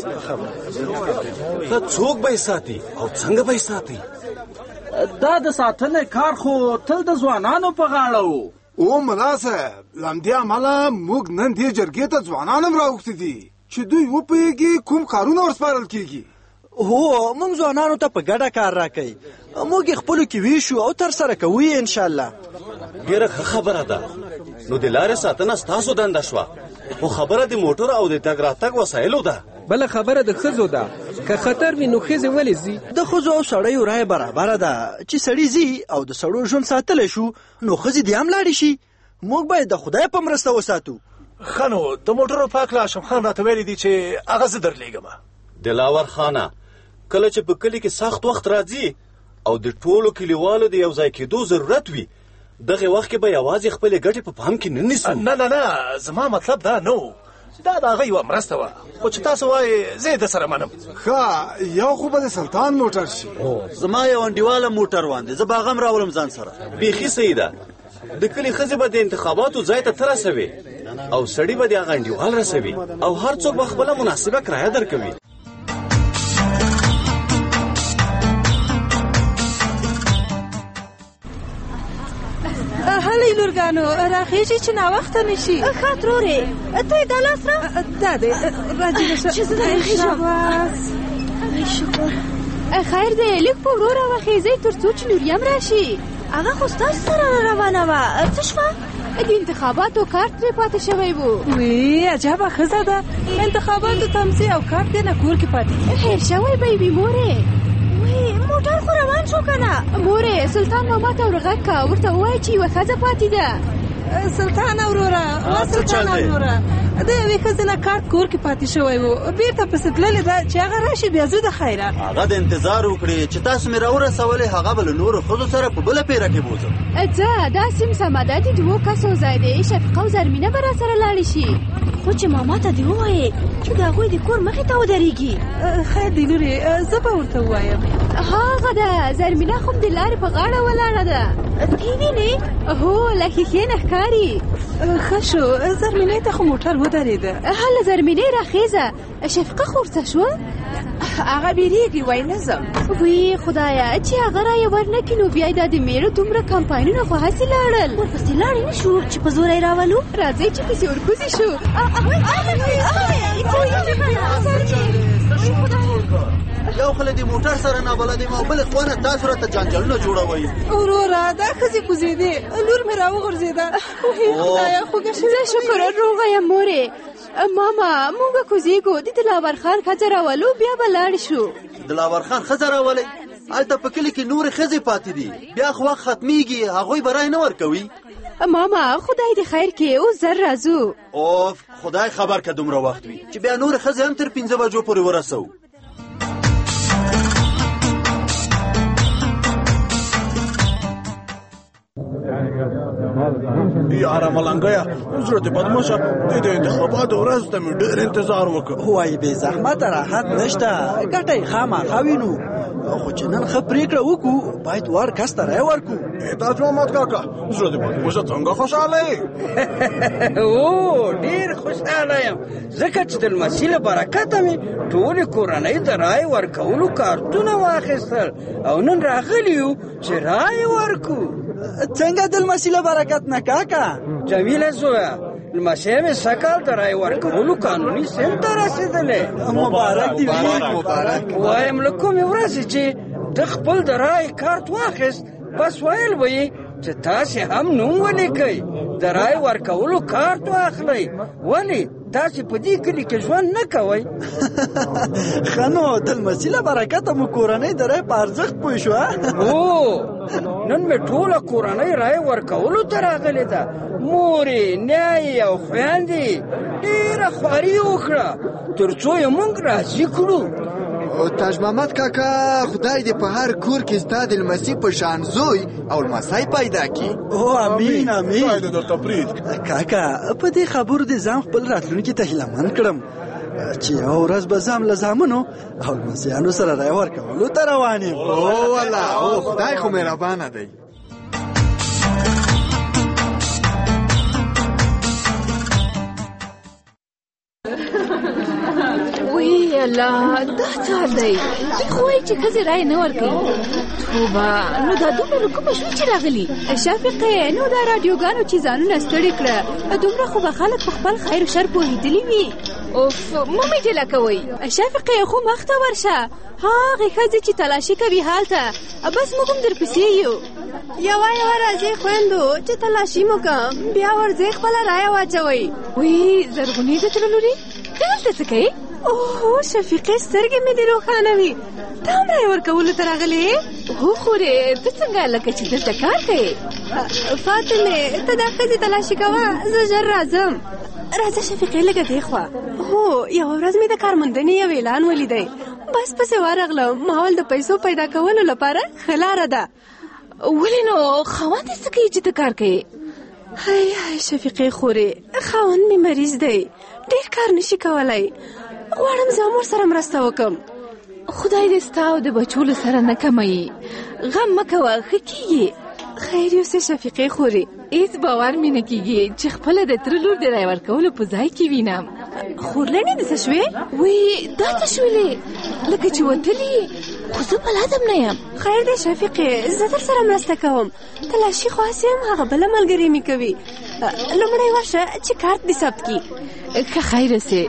ښه څوک به یې ساتي او څنګه به یې ساتي؟ دا د ساتنې کار خو تل د ځوانانو په غاړه و. او ملا صاحب له همدې امله موږ نن دې جرګې ته ځوانان هم راوښتي دي چې دوی وپوهېږي کوم کارونه ورسپارل کېږي. هو موږ ځوانانو ته په ګډه کار راکوي، موږ یې خپلو کې ویشو او ترسره کوو یې انشاءالله. ډېره ښه خبره ده. نو د لارې ساتنه ستاسو دنده شوه، خو خبره د موټر او د تګ راتګ وسایلو ده. بله خبره د ښځو ده، که خطر وي نو ښځې ولې ځي؟ د ښځو او سړیو رایه برابره ده چې سړي ځي او د سړو ژوند ساتلی شو نو ښځې دې هم لاړې شي. موږ باید د خدای په مرسته وساتو. ښه نو د موټرو پاک له هاشم خان راته ویلي دي چې هغه زه درلېږم. دلاور خانه، کله چې په کلي کې سخت وخت راځي او د ټولو کلیوالو د یو ځای کېدو ضرورت وي، دغه وخت کې به یوازې خپلې ګټې په پام کې نه نیسو. نه نه نه، زما مطلب دا نه و. دا د هغه یوه مرسته وه، خو چې تاسو وایې زه یې در سره منم. ښه یو خو به د سلطان موټر شي. زما یو انډیواله موټر وان دی، زه به هغه هم راولم ځان سره. بیخي صحیح ده. د کلي ښځې به د انتخاباتو ځای ته ته رسوي او سړي به د هغه انډیوال رسوي او هر څوک به خپله مناسبه کرایه درکوي. هلئ لورګانو راخیږي چې ناوخته نه شي. ښه ترورې ته یې دا لاس را دا دی راجیله شه چې زه درخیږم. شکر خیر دی، لږ په ورو راوخیځئ تر څو چې نوریم راشي. هغه خو ستاسو سره را روانه وه، څه شوه؟ د انتخاباتو کارت ترې پاتې شوی و. وی عجبه ښځه ده، انتخاباتو تمځي او کارت دې نه کور کې پاتې. هېر شوی به یې وي مورې. وی موټر خو روان شو که نه؟ مورې سلطان ماما ته ورغږ که ورته ووایه چې یوه ښځه پاتې ده. سلطان وروره وا سلطان وروره د یوې ښځې نه کارت کور کې پاتې شوی و، بېرته پسې تللې ده چې هغه راشي بیا زه د خیره. هغه د انتظار وکړي چې تاسو مې راورسولې، هغه به له نورو ښځو سره په بله پیره کې بوځم. ځه دا سیم سمه ده، د دوو کسو ځای دی، شفقه او زرمینه به را سره لاړې شي. خو چې ماما ته دې ووایې چې د هغوی د کور مخې ته ودرېږي. خیر دی لورې، زه به ورته ووایم. هغه ده زرمینه خو د لارې په غاړه ولاړه ده. ته یې وینې؟ هو له ښیښې نه ښکاري. ښه شو، زرمینې ته خو موټر ودرېده. هله زرمینې راخیزه، شفقه خو ورڅه شوه؟ هغه بیریږي وایي نه ځم. وی خدایه چې هغه رایې ورنکړي نو بیا یې دا د میړه دومره کمپاینونه خو هسې لاړل. ورپسې لاړې نه شو چې په زوره یې راولو. راځئ چې پسې ورکوزې شو. یو خلک د موټر سره نابلد یم او بلې خوا نه تاسو راته جنجالونه جوړوئ. وروره دا ښځې کوزېدې، لور مې راوغورځېده. خدایه خوږه ښځه شکر روغه یم مورې. ماما موږ کوزېږو، د دلاور خان ښځه راولو بیا به لاړ شو. دلاور خان ښځه راولئ؟ هلته په کلي کې نورې ښځې پاتې دي، بیا خو وخت ختمیږي، هغوی به رای نه ورکوي. ماما خدای دې خیر کې اوس زر راځو. اوف خدای خبر که دومره وخت وي چې بیا نور ښځې هم تر پنځه بجو پورې ورسو. یاره ملنګیه زړه دې بد مه شه. د دې انتخاباتو ورځ ته مې ډېر انتظار وکړ. وایي بې زحمته راحت نشته، ګټه یې خامخا وینو، خو چې نن ښه پرېکړه وکړو باید وړ کس ته رای ورکړو. تاج محمد کاکا زړه دې بد مه شه، څنګه خوشحاله یې؟ او ډېر خوشحاله یم ځکه چې د لمسي له برکته مې ټولې کورنۍ د رای ورکولو کارتونه واخیستل او نن راغلي یو چې رای ورکړو. څنګه د لمسي له برکت نه کاکا؟ جمیله زویه لمسی مې سږ کال د رای ورکولو قانوني سن ته رسېدلی. مبارک دې وي. مبارک وایم له کومې ورځې چې د خپل د رای کارت واخیست بس ویل به یې چې تاسې هم نوم ولیکئ د رای ورکولو کارت واخلئ. ولې تاسې په دې کلي کې ژوند نه کوئ؟ ښه نو د لمسي له برکته مو کورنۍ د رای په ارزښت پوه شوه. هو نن مې ټوله کورنۍ رای ورکولو ته راغلې ده. مورې نیایې او خویندې ډېره خواري وکړه تر څو یې موږ راضي کړو. تاج محمد کاکا خدای دې په هر کور کې ستا د لمسي په شان زوی او لمسی پیدا کړي. او امین امین. خدای دې درته پرېږد. کاکا په دې خبرو دې ځان خپل راتلونکي ته هیله مند کړم چې یوه ورځ به زه هم له زامنو او لمسیانو سره رای ورکولو ته روان یم. او والله او خدای خو مهربانه دی. وی الله دا چار دی دوی خو وایي چې ښځې رای نه ورکوي. توبه نو دا دومره کومه شوي چې راغلي؟ شفیقې نو دا راډیوګانو چې ځانونه ستړي کړه دومره خو به خلک په خپل خیر و شر پوهېدلي وي. اوف مه مې جلا کوئ. شفیقې خو مخته ورشه هغې ښځې چې تلاشي کوي هلته بس موږ هم درپسې یو. یوه یوه راځئ خویندو چې تلاشي مو کړم بیا ورځئ خپله رایه واچوئ. وی زرغونې د تره لورې ته دلته څه کوې؟ اوه شفیقې سترګې مې دې روښانه وي ته هم رای ورکولو ته راغلې؟ هو خورې ته څنګه لکه چې دلته کار کوې؟ فاطمې ته دا ښځې تلاشي کوه زه ژر راځم. راځه شفیقې لږه دې خوا. هو یوه ورځ مې د کارموندنې یو اعلان ولیدی بس پسې ورغلم. ما ول د پیسو پیدا کولو لپاره ښه لاره ده. ولې نو خاوند دې څه کوي چې ته کار کوې؟ هی هی شفیقې خورې خاوند مې مریض دی ډېر کار نشي کولی. غواړم زه هم ورسره مرسته وکړم. خدای دې ستا او د بچو له سره نه کموي. غم مه کوه ښه کېږي. خیر یوسې شفیقې خورې هېڅ باور مې نه کېږي چې خپله د تره لور د رای ورکولو په ځای کې وینم. خورلڼې دې څه شوې؟ وی دا څه شولې لکه چې وتلې خو زه بلدم نه یم. خیر دی شفیقې زه در سره مرسته کوم. تلاشي خو هسې هم هغه بله ملګرې مې کوي. لومړی ورشه چې کارت دې ثبت کړي. ښه خیره سې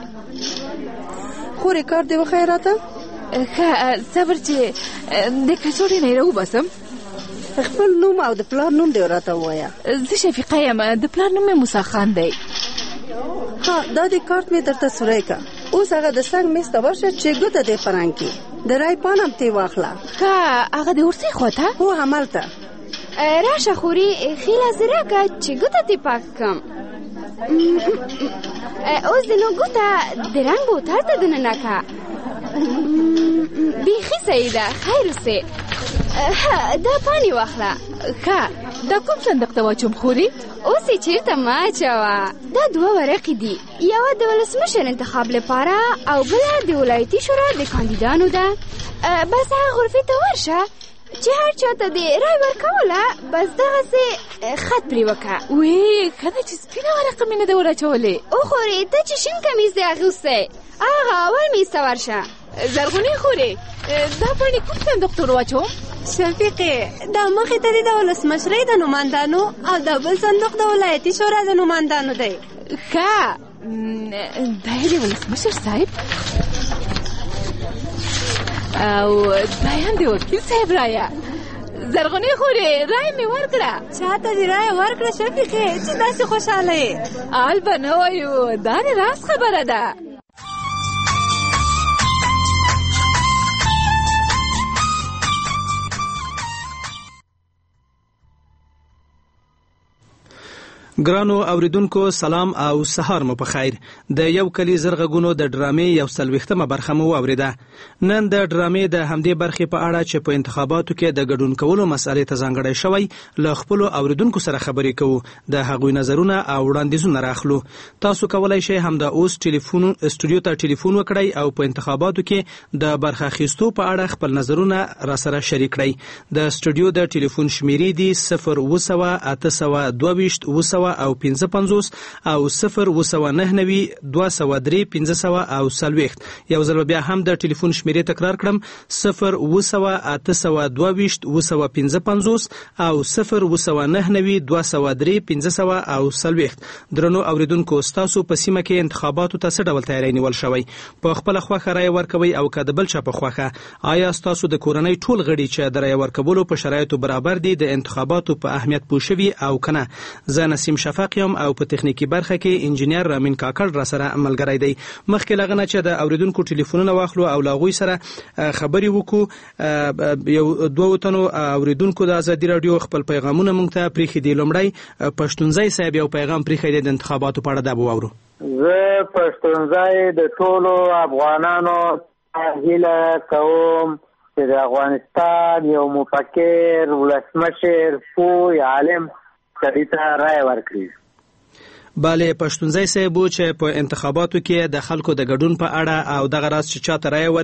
خورې کار دې وښیه راته. ښه صبر چې د کڅوړې نه یې راوباسم. خپل نوم او د پلار نوم دې راته ووایه. زه شفیقه یم د پلار نوم مې موسی خان دی. ها دا دې کارت مې درته سوری که. اوس هغه د څنګ میز ته ورشه چې ګوته دې فرنګ کړي. د رای پان هم ترې واخله. ښه هغه د ورسۍ خواته؟ هو همالته. راشه خوري ښې لاسې راکړه چې ګوته دې پاک کړم. اوس د نو ګوته د رنګ بوتل ته دننه که. بیخي صحیح ده خیر اوسې. دا پاڼې واخله. ښه دا کوم صندوق ته واچوم خوري؟ اوس یې چېرته مه اچوه. دا دوه ورقې دي یوه د ولسمشر انتخاب لپاره او بله د ولایتي شورا د کاندیدانو ده. بس هغه غرفې ته ورشه چې هر چاته دې رای ورکوله بس دغسې خط پرې وکړه. وی ښه ده چې سپینه ورقه مې نه ده ور اچولې. وخورې ته چې شین کمیز دې اغوستی هغه اول میز ته ورشه. زرغونې خورې دا پاڼې کوم صندوق ته ور واچوم؟ شفیقې دا مخې ته دې د ولسمشرۍ د نمایندانو او دا بل صندوق د ولایتي شورا د نمایندانو دی. ښه دا یې د ولسمشر صاحب او دا یم د وکیل صاحب رایه. زرغونې خورې رای مې ورکړه. چاته دې رای ورکړه شفیقې چې داسې خوشحاله یې؟ حال به نه وایو دا دې راز خبره ده. ګرانو اوریدونکو سلام او سهار مو په خیر. د یو کلی زرغونو د ډرامې یو څلوېښتمه برخه مو واوریده. نن د ډرامې د همدې برخې په اړه چې په انتخاباتو کې د ګډون کولو مسالې ته ځانګړی شوی له خپل اوریدونکو سره خبرې کوو. د هغوی نظرونه او وړاندیزونه راخلو. تاسو کولای شئ همدا اوس ټلیفون استودیو ته ټلیفون وکړئ او په انتخاباتو کې د برخه اخیستو په اړه خپل نظرونه را سره شریک کړئ. د استودیو د ټلیفون شمیرې دي صفر اوه سوه اته سوه دوه ویشت اوه سوه او پنځه پنځوس او صفر اوه سوه نهه نوي دوه سوه درې پنځه سوه او څلوېښت. یو ځل بیا هم د ټلیفون شمیرې تکرار کړم صفر اوه سوه اته سوه دوه ویشت اوه سوه پنځه پنځوس او صفر اوه سوه نهه نوي دوه سوه درې پنځه سوه او څلوېښت. درنو اوریدونکو ستاسو په سیمه کې انتخاباتو ته څه ډول تیاری نیول شوی؟ په خپل خوښه رای ورکوي او که د بل چا په خوښه؟ آیا ستاسو د کورنۍ ټول غړي چې د رای ورکولو په شرایطو برابر دي د انتخاباتو په اهمیت پوه شوي او کنه؟ زه نسیم شفق یم او په تخنیکی برخه کې انجینیر رامین کاکړ را سره ملګری دی. مخکې لغنه چې د اوریدونکو ټلیفونونه واخلو او لاغوي سره خبري وکړو، یو دوه تنو اوریدونکو د ازادي رادیو خپل پیغامونه مونږ ته پریخي دی. لومړی پښتونځي صاحب یو پیغام پریخي دی د انتخاباتو په اړه دا وورو. زه پښتونځي د ټولو افغانانو هیله کوم چې د افغانستان یو مفکر ولسمشر پوه عالم سړي ته رای ورکړي. بله پښتونځي صاحب چې په انتخاباتو کې د خلکو د ګډون په اړه او دغه راز چې چاته رای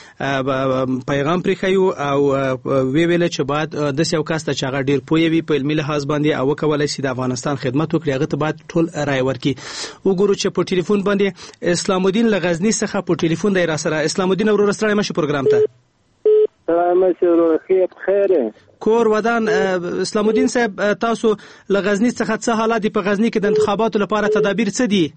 ورکړي پیغام پریښیو او وی ویل چې باید د یو کس ته چې هغه ډیر پوه وي په علمي لحاظ باندې او وکولای شي د افغانستان خدمت وکړي هغه ته باید ټول رای ورکړي. وګورو چې په ټلیفون باندې اسلام الدین له غزني څخه په ټلیفون دی را سره. اسلام الدین ورور ستړی مشه پروګرام ته. سلام ورور خیر خیر کور ودان. اسلام الدین صاحب تاسو له غزني څخه څه حالات په غزني کې د انتخاباتو لپاره تدابیر څه دي؟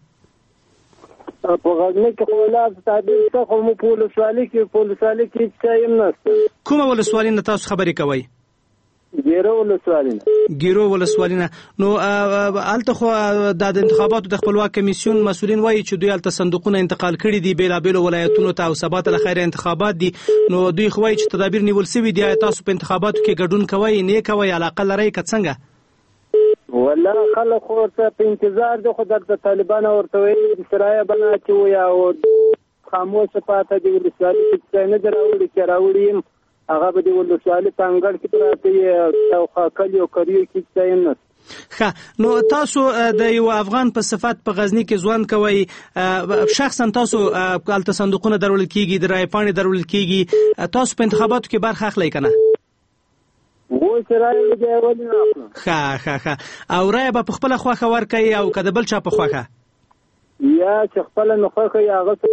په غزني کې خو لا تدابیر څه خو مو په ولسوالۍ کې په ولسوالۍ کې څه یم نشته. کومه ولسوالۍ نه تاسو خبرې کوئ؟ ګیرو ولسوالۍ نه. ګیرو ولسوالۍ نه. نو الته خو د انتخاباتو د خپلواک کمیسیون مسؤلین وایي چې دوی الته صندوقونه انتقال کړي دي بیلابېلو ولایتونو ته او سبا ته خیر انتخابات دي. نو دوی خو وایي چې تدابیر نیول شوي دي. تاسو په انتخاباتو کې ګډون کوئ نه کوئ علاقه لرئ که څنګه؟ والله خلک خو ورته په انتظار دي خو د طالبانو ورته وایي چې سرایه بنا اچوي او خاموشه پاته دي ولسوالۍ کې نه دي راوړي چې راوړي یم هغه به د ولسوالۍ په انګړ کې پراته او خاکلي او کریو کې څه یم نشته. ښه نو تاسو د یو افغان په صفت په غزني کې ژوند کوئ. شخصا تاسو هلته صندوقونه درول کیږي د رای پاڼې درول کیږي تاسو په انتخاباتو کې برخه اخلئ که نه؟ اوس رای به ولې نه اخلم. ښه ښه ښه او رای به په خپله خوښه ورکوئ او که د بل چا په خوښه؟ یا چې خپله نه خوښه یا هغه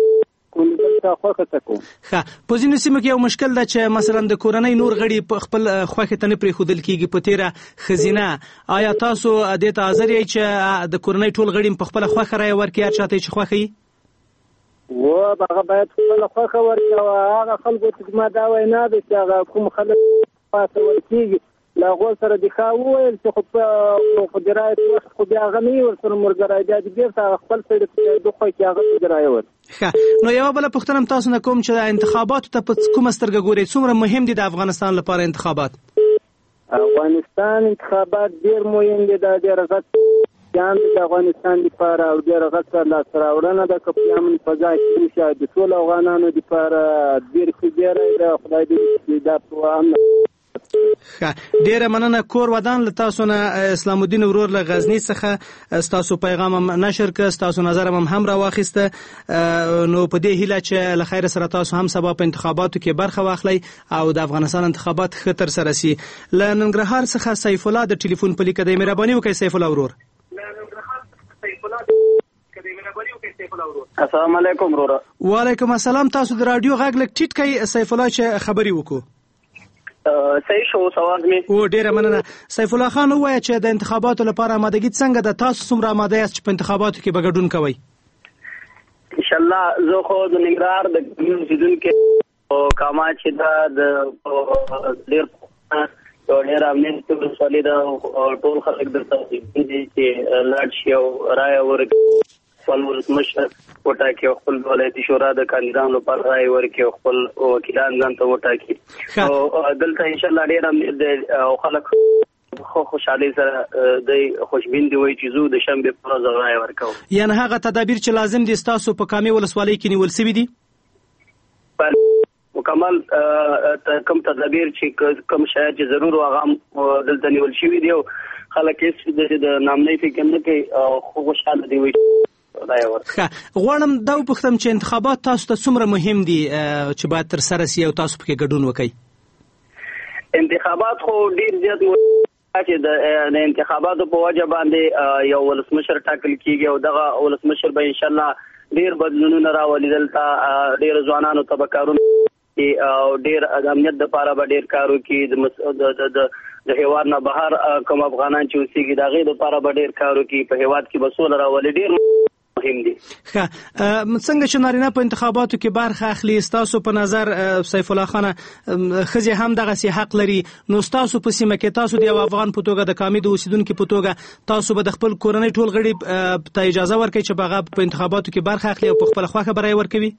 ښه په ځینو سیمو کې یو مشکل ده چې مثلا د کورنۍ نور غړي په خپل خوښې ته نه پرېښودل کېږي په تیره ښځینه. آیا تاسو دې ته حاضر یئ چې د کورنۍ ټول غړي په خپله خوښه رایه ورکړي هر چا ته چې خوښه یي؟ و هغه باید خپله خوښه ورکړي او هغه خلکو ته زما دا وینا ده چې هغه کوم خلک پاسول کېږي له هغو سره دې ښه وویل چې خو په د رایې په وخت خو بیا هغه نه وي ورسره ملګری بیا دې بېرته هغه خپل سړي په د خوښ کې هغه ته د رایه ورکړي. ښه نو یوه بله پوښتنه هم تاسو نه کوم چې د انتخاباتو ته په کومه سترګه ګورئ؟ څومره مهم دي د افغانستان لپاره انتخابات؟ افغانستان انتخابات ډېر مهم دي. دا ډېر غټ جان دی د افغانستان لپاره او ډېر غټ لاسته راوړنه ده که په امن فضا کې وشي د ټولو افغانانو لپاره ډېر ښه ډېری ده. خدای دې وکړي دا په امن. ښه ډیره مننه. کور ودان له تاسو نه اسلام الدین ورور له غزني څخه ستاسو پیغام هم نشر کړ ستاسو نظر هم هم راواخیسته. نو په دې هیله چې له خیر سره تاسو هم سبا په انتخاباتو کې برخه واخلئ او د افغانستان انتخابات ښه تر سره سي. له ننګرهار څخه سیف الله د ټلیفون په لیکه دی. مهرباني وکړئ سیف الله ورور. السلام علیکم ورور. وعلیکم السلام. تاسو د رادیو غږ لږ ټیټ کړئ سیف الله چې خبرې وکړو. صحیح شو سواز می. او ډیره مننه. سیف الله خان ووایي چې د انتخاباتو لپاره آمادګي څنګه ده؟ تاسو څومره آماده یاست چې په انتخاباتو کې به ګډون کوئ؟ ان شاء الله زه خو د ننګرهار د اوسیدونکو کاما چې دا د ډېر یو ډېر امنیت ولسوالۍ ده ټول خلک درته دي چې لاړ شي او رایه ورکړي خپل ولسمشر وټاکي او خپل ولایتي شورا د کاندیدانو لپاره رایه ورکړي او خپل وکیلان ځان ته وټاکي. او دلته ان شاء الله ډېر امنیت دی او خلک خو خوشحالي سره د خوشبین دی وای چې زه د شنبه پر ورځ رای ورکوم. یعنی هغه تدابیر چې لازم دي ستاسو په کامې ولسوالۍ کې نیول شوي دي؟ مکمل کوم تدابیر چې کوم شاید چې ضرور هغه دلته نیول شوي دي او خلک یې د نامنۍ فکر نه کوي او خوشحاله دي وای رای ورکوم. غواړم دا وپوښتم چې انتخابات تاسو ته څومره مهم دي چې باید ترسره سي او تاسو پکې ګډون وکړئ؟ انتخابات خو ډیر زیات چې د انتخاباتو په وجه باندې یو ولسمشر ټاکل کیږي او دغه ولسمشر به ان شاء الله ډیر بدلونونه راولي. دلته ډیر ځوانانو ته به کارونه او ډیر د امنیت لپاره به ډیر کارو کې د د هیواد نه بهر کوم افغانان چې اوسېږي د هغې لپاره به ډیر کارو کې په هیواد کې به سوله راولي. ډیر مهم دي. ښه څنګه چې نارینه په انتخاباتو کې برخه اخلي ستاسو په نظر سیف الله خانه ښځې هم دغسې حق لري نو ستاسو په سیمه کې تاسو د یو افغان په توګه د کامې د اوسیدونکي په توګه تاسو به د خپل کورنۍ ټول غړي ته اجازه ورکوئ چې به هغه په انتخاباتو کې برخه اخلي او په خپله خوښه به رای ورکوي؟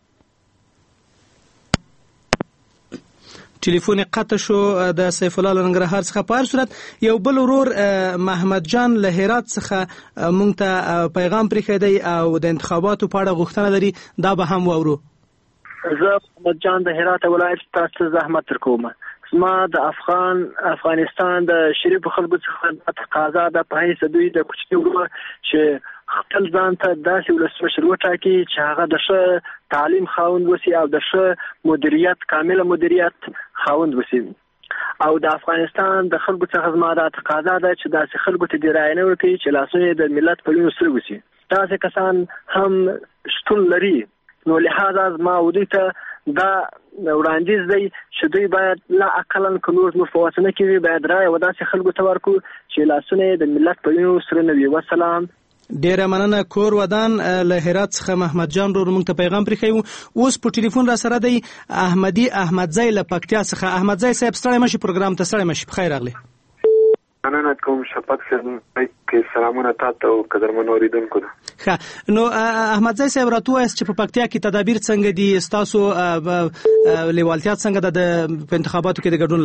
ټلیفون قطع شو د سیف الله له ننګرهار څخه. په هر صورت یو بل ورور محمد جان له هرات څخه موږ ته پیغام پرېښی دی او د انتخاباتو په اړه غوښتنه لري، دا به هم واورو. زه محمد جان د هرات ولایت تاسو زحمت درکوم. زما د افغان افغانستان د شریفو خلکو څخه تقاضا ده په حیث دوی د کوچني ورور چې خپل ځان ته داسې ولسمشر وټاکي چې هغه د ښه تعلیم خاوند وسی او د ښه مدیریت کامله مدیریت خاوند وسی. او د افغانستان د خلکو څخه زما دا تقاضا ده چې داسې خلکو ته دې رایه نه ورکوي چې لاسونه د ملت په وینو سره وسی. داسې کسان هم شتون لري. نو لهذا زما ودې ته دا وړاندیز دی چې دوی باید لا اقلا که نور زموږ په وسه نه کېږي باید رایه و داسې خلکو ته ورکړو چې لاسونه د ملت په وینو سره نه وي. وسلام. ډیره مننه. کور ودان له هرات څخه محمد جان ورور موږ ته پیغام پرېښی و. اوس په ټلیفون را سره دی احمدي احمدزی له پکتیا څخه. احمدزی صاحب ستړی مشي، پروګرام ته ستړی مشي. بخیر راغلی. مننه کوم شفق صاحب کې سلامونه تاسو او قدرمنو اوریدونکو ته. ښه نو احمدزی صاحب راته ووایاست چې په پکتیا کې تدابیر څنګه دي، ستاسو لیوالتیا څنګه ده د انتخاباتو کې د ګډون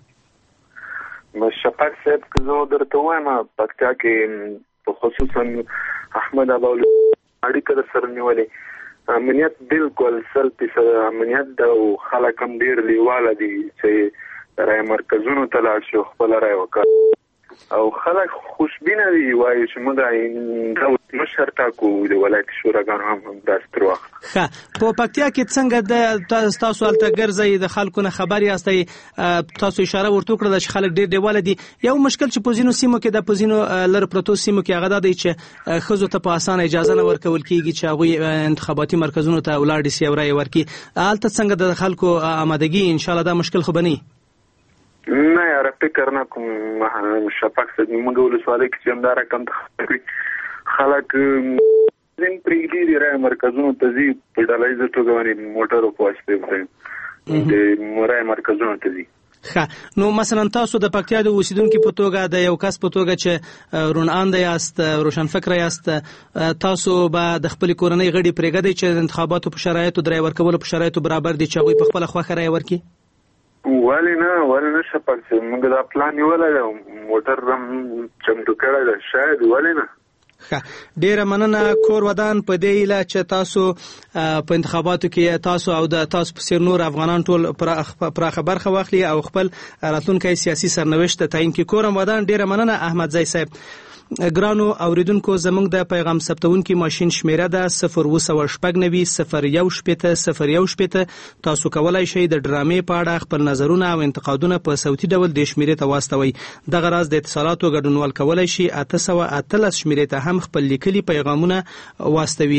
لپاره؟ شفق صاحب که زه درته وایم پکتیا کې خصوصا احمد اباول اړیکه در سره نیولې امنیت بالکل سل فیصد امنیت ده او خلک هم ډېر لیواله دي چې رای مرکزونو ته لاړ شي او خپله رای وکړي او خلک خوشبینه دي، وایي چې موږ د مشر ټاکو د ولایت شوراګانو هم داسې تر وخت. ښه په پکتیا کې څنګه د ستاسو هلته ګرځئ د خلکو نه خبر یاستئ؟ تاسو اشاره ورته وکړه چې خلک ډېر ډیواله دي. یو مشکل چې په ځینو سیمو کې د په ځینو لرې پرتو سیمو کې هغه دا دی چې ښځو ته په اسانه اجازه نه ورکول کېږي چې هغوی انتخاباتي مرکزونو ته ولاړ شي او رایې ورکړي. هلته څنګه د خلکو آمادګي؟ انشاءالله دا مشکل خو به نه وي. نه یاره فکر نه کوم شفق صاحب موږ ولسوالۍ کې چې همدا رقم ته خلک ځین پرېږدي د رایې مرکزونو ته ځي په ډله ییزه توګه باندې موټرو په واسطې د رایې مرکزونو ته ځي. ښه نو مثلا تاسو د پکتیا د اوسیدونکي په توګه د یو کس په توګه چې روڼانده یاست، روشنفکره یاست، تاسو به د خپلې کورنۍ غړي پرېږدئ چې د انتخاباتو په شرایطو د رایې ورکولو په شرایطو برابر دي چې هغوی په خپله خوښه رایې ورکړي؟ ولې نه ولې نه شفق صاحب موږ دا پلان نیولی دی، موټر هم چمتو کړی دی، شاید ولې نه. ښه ډیره مننه. کور ودان په دې هیله چې تاسو په انتخاباتو کې تاسو او د تاسو په څیر نور افغانان ټول پراخه برخه واخلي او خپل راتلونکی سیاسي سرنوشت ته تعیین کړي. کور ودان ډیره مننه احمدزی صاحب. ګرانو اوریدونکو زموږ د پیغام ثبتونکي ماشین شمیره ده صفر اوه سوه شپږ نوي صفر یو شپېته صفر یو شپېته. تاسو کولی شئ د ډرامې په اړه خپل نظرونه او انتقادونه په صوتي ډول دې شمیرې ته واستوئ. دغه راز د اتصالاتو ګډونوال کولی شي اته سوه اتلس شمیرې ته هم خپل لیکلي پیغامونه واستوي.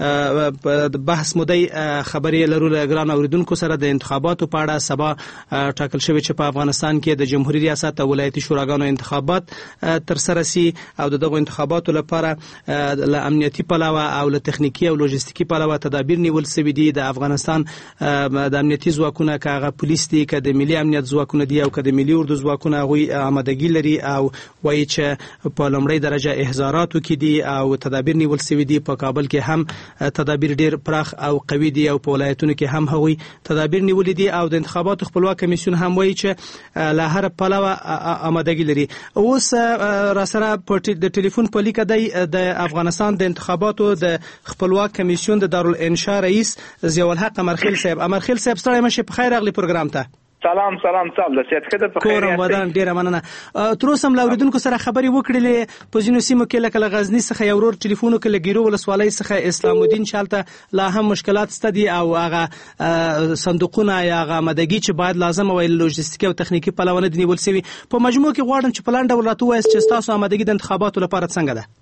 بحث مو دی خبرې لرو له ګرانو اوریدونکو سره د انتخاباتو په اړه. سبا ټاکل شوی چې په افغانستان کې د جمهوري ریاست او ولایتي شوراګانو انتخابات ترسره سي. او د دغه انتخاباتو لپاره له امنیتي پلوه او له تخنیکی او لوجستیکي پلوه تدابیر نیول شوي دي. د افغانستان د امنیتي ځواکونه که هغه پولیس دي که د ملي امنیت ځواکونه دي او که د ملي اردو ځواکونه هغوی آمادګي لري او وایي چې په لومړۍ درجه احضاراتو کې دي او تدابیر نیول شوي دي. په کابل کې هم تدابیر ډیر پراخ او قوي دي او په ولایتونو کې هم هغوی تدابیر نیولي دي او د انتخاباتو خپلواک کمیسیون هم وایي چې له هر پلوه آمادګي لري. اوس را سره د ټلیفون په لیکه دی د افغانستان د انتخاباتو د خپلواک کمیسیون د دارالانشا رئیس ضیاءالحق امرخیل صاحب. امرخیل صاحب ستړی مشه، په خیر راغلی پروګرام ته. سلام سلام صاحب، د سیادت خدمت په خیر کورم ودان ډیره مننه. تر اوسه هم له اوریدونکو سره خبرې وکړلې په ځینو سیمو کې لکه له غزني څخه یو ورور ټلیفون وکړ، له ګیرو ولسوالۍ څخه اسلام الدین شالته لا هم مشکلات شته دي او هغه صندوقونه یا هغه آمادګي چې باید لازمه وي لوجستیکي او تخنیکي پلوه نه دي نیول شوي. په مجموع کې غواړم چې په لنډ ډول راته ووایاست چې ستاسو آمادګي د انتخاباتو لپاره څنګه ده؟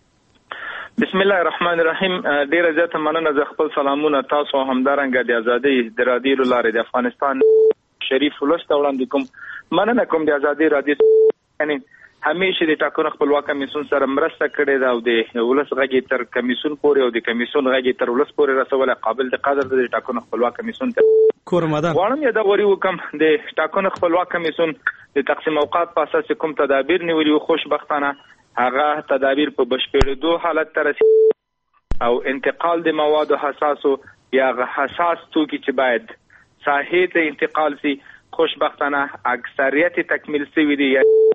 بسم الله الرحمن الرحیم. ډیره زیاته مننه. زه خپل سلامونه تاسو همدارنګه د ازادۍ د رادیو لارې د افغانستان شریف ولست وړاندې کوم. مننه کوم د ازادۍ رادیو، یعنی همیشه د ټاکنو خپلواک کمیسیون سره مرسته کړې ده او د ولس غږی تر کمیسیون پورې او د کمیسیون غږی تر ولس پورې رسول قابل د قدر د ټاکنو خپلواک کمیسیون ته کورمدان غواړم یا دا وری وکم د ټاکنو خپلواک کمیسیون د تقسیم اوقات په اساس کوم تدابیر نیولي او خوشبختانه هغه تدابیر په بشپړېدو حالت ته رسیدي او انتقال د موادو حساسو یا حساس توکي چې باید ساحې ته انتقال سي خوشبختانه اکثریت تکمیل شوی دی.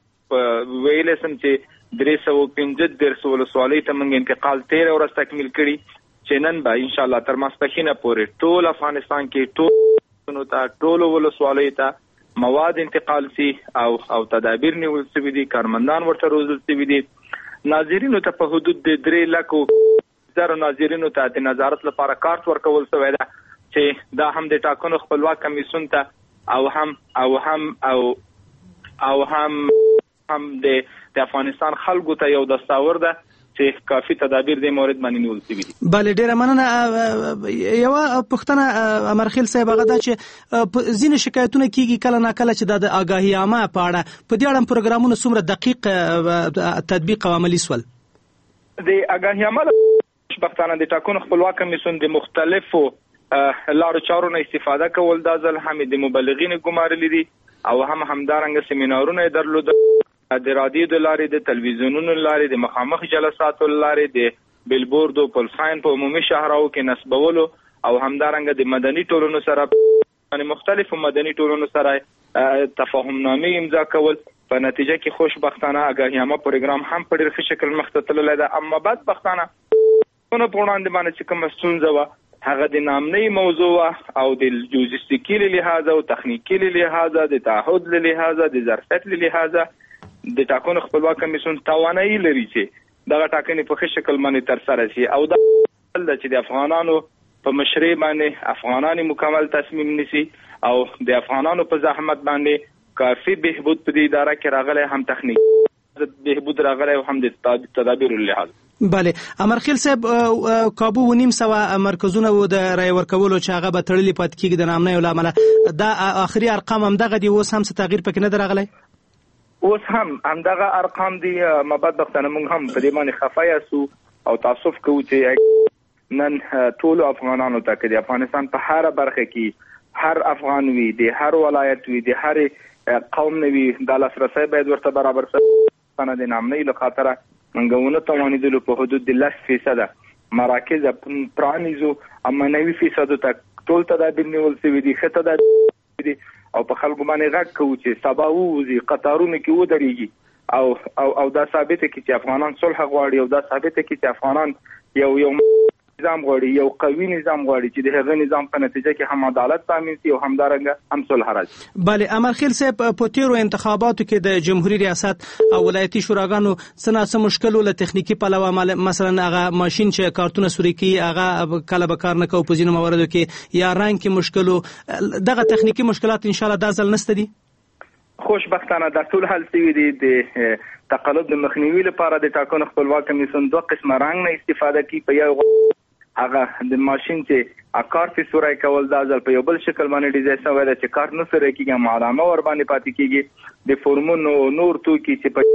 ویل سم چې درې سوه پنځه دېرش ولسوالۍ ته موږ انتقال تېره ورځ تکمیل کړي چې نن به انشاءالله تر ماسپښینه پورې ټول افغانستان کې ټول ته ټولو ولسوالیو ته مواد انتقال سي او او تدابیر نیول شوي دي. کارمندان ورته روزل شوي دي. ناظرینو ته په حدود د درې لکو زرو ناظرینو ته د نظارت لپاره کارت ورکول شوی ده چې دا هم د ټاکنو خپلواک کمیسیون ته او هم او هم او او هم هم د د افغانستان خلکو ته یو دستاور ده چې کافي تدابیر د مورد باندې نیول شوي دي. بله ډیره مننه. یوه پوښتنه امرخیل صاحب هغه ده چې ځینې شکایتونه کیږي کله ناکله چې د آګاهي عامه په اړه په دې اړه پروګرامونه څومره دقیق تطبیق او عملي سول؟ د آګاهي عامه خوشبختانه د ټاکنو خپلواک کمیسیون د مختلفو لارو چارو نه استفاده کول دا ځل هم د مبلغین ګمارلي دي او هم همدارنګه سیمینارونه درلودل د رادیو د لارې د تلویزیونونو لارې د مخامخ جلساتو لارې د بیلبورد او پلساین په عمومي شهراو کې نصبولو او همدارنګه د مدني ټولنو سره یعنی مختلفو مدني ټولنو سره تفاهم نامې امضا کول. په نتیجه کې خوشبختانه آګاهي عامه پروګرام هم په ډېر ښه شکل مخ ته تللی ده. اما بدبختانه ونه په وړاندې باندې چې کومه ستونزه وه هغه د نامنۍ موضوع او د لوجستیکي له لحاظه او تخنیکي له لحاظه د تعهد له لحاظه د ظرفیت له لحاظه د ټاکنو خپلواک کمیسیون توانایي لري چې دغه ټاکنې په ښه شکل باندې ترسره شي او دا چې د افغانانو په مشرۍ باندې افغانان مکمل تصمیم نیسي او د افغانانو په زحمت باندې کافي بهبود په دې اداره کې راغلی، هم تخنیک بهبود راغلی او هم د تدابیرو له لحاظه. بله امرخیل صاحب کابو و نیم سوه مرکزونه و د رای ورکولو چې هغه به تړلي پاتې کېږي د نامنیو له امله. دا آخري ارقام همدغه دي، اوس هم څه تغییر پکې نه دی راغلی؟ اوس هم همدغه ارقام دي. بدبختانه موږ هم په دې باندې خفه یاستو او تاسف کوو چې نن ټولو افغانانو ته که د افغانستان په هره برخه کې هر افغان وي، د هر ولایت وي، د هر قوم نه وي، دا لاسرسی باید ورته برابر شي. د نامنۍ له خاطره منګونه توانیدلو په حدود د لس فیصده مراکز پرانیزو، اما نوي فیصدو ته ټول تدابیر نیول شوي دي، ښه تدابیر دي او په خلکو باندې غږ کوو چې سبا ووځي قطارونه کې ودرېږي او او او دا ثابته کړي چې افغانان صلح غواړي او دا ثابته کړي چې افغانان یو یو نظام غواړي، یو قوي نظام غواړي چې د هغه نظام په نتیجه کې هم عدالت تامین شي او همدارنګه هم صلح راځي. بله امرخیل صاحب په تیرو انتخاباتو کې د جمهوریت ریاست او ولایتي شوراګانو څه ناڅه مشکل له تخنیکي پلوه، مثلا هغه ماشین چې کارتونه سوري کوي هغه کله به کار نه کوي په ځینو مواردو کې، یا رنګ کې مشکل، دغه تخنیکي مشکلات ان شاء الله دا ځل نشته دي؟ خوشبختانه دا ټول حل شوي دي. د تقلب د مخنیوي لپاره د ټاکنو خپلواک کمیسیون دوه قسمه رنګ نه استفاده کوي. په یو هغه د ماشین چې کارت سورای کول دا ځل په یو بل شکل باندې ډیزاین شوی دی چې کارت نه سورای کېږي، علامه ور باندې پاتې کېږي. د فورمونو نور توکي چې په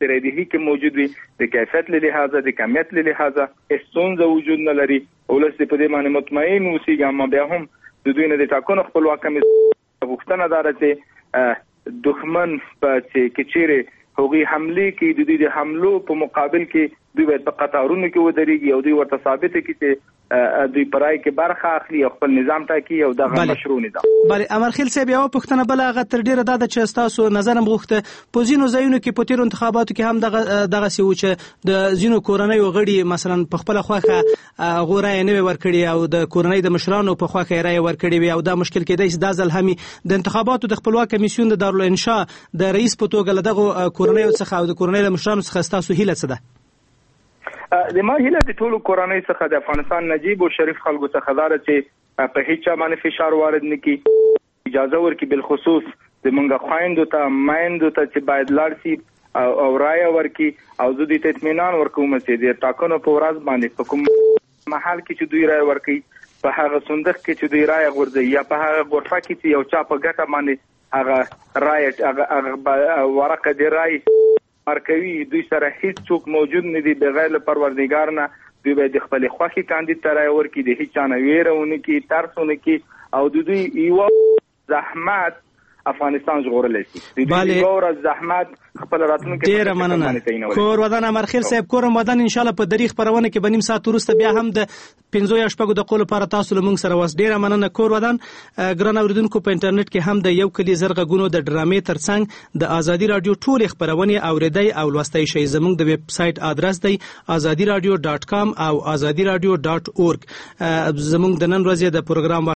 استراتیژي کې موجود وي د کیفیت له لحاظه د کمیت له لحاظه ستونزه وجود نه لري ولس په دې باندې مطمئن اوسېږي اما بیا هم د دوی نه د ټاکنو خپلواک کمیسیون غوښتنه ده چې دښمن په چې چیرې هغوی حمله کوي د دوی د حملو په مقابل کې دوی باید په قطارونو کې ودرېږي او دوی ورته ثابته کړي چې دوی پرای کې برخه اخلي او خپل نظام ټاکي او دغه مشروع نظام. بله امرخیل صاحب یو پوښتنه بل هغه تر ډیره دا ده چې تاسو نظر هم غوښته په ځینو ځایونو کې په تیرو انتخاباتو کې هم دغه دغسې و چې د ځینو کورنیو غړي مثلا په خپله خوښه هغو رایه نه وي ورکړې او د کورنۍ د مشرانو په خوښه یې رایه ورکړې وي او دا مشکل کېدی چې دا ځل هم د انتخاباتو د خپلواک کمیسیون د دارالانشا د رئیس په توګه له دغو کورنیو څخه او د کورنۍ له مشرانو څخه ستاسو هیله څه ده؟ د ما هیله د ټولو کورنۍ څخه د افغانستان نجیب او شریف خلکو څخه دا چې په هیڅ چا باندې فشار وارد نه کړي اجازه ورکړي بالخصوص د مونږ خويندو ته مایندو ته چې باید لاړ شي او رایه ورکړي او زه دې ته اطمینان ورکوم چې د ټاکنو په ورځ باندې په کوم محل کې چې دوی رایه ورکړي په هغه صندوق کې چې دوی رایه غورځي یا په هغه غرفه کې چې یو چا په ګټه باندې هغه رایه هغه ورقه دی رایه مرکوي دوی سره هیڅ څوک موجود نه دي بغیر له پروردګار نه دوی به د خپل خوخي کاندید تر ورکی د هیڅ نه ویرونه کی ترسونه کی او دوی یو زحمت افغانستان ژغورل شي دوی ګور زحمت خپل راتلونکي ډیر مننه کور ودان امرخیل صاحب کورم ودان ان شاء الله په دریخ پرونه کې بنیم ساعت وروسته بیا هم د پنځو یا شپږو دقیقو لپاره تاسو له موږ سره واس ډیر مننه کور ودان ګران اوریدونکو په انټرنیټ کې هم د یو کلی زرغه غونو د ډرامې ترڅنګ د ازادي رادیو ټول خبرونه اوریدای او لوستای شي زموږ د ویب سټ ادرس دی azadi radio dot com او azadi radio dot org زموږ د نن ورځې د پروګرام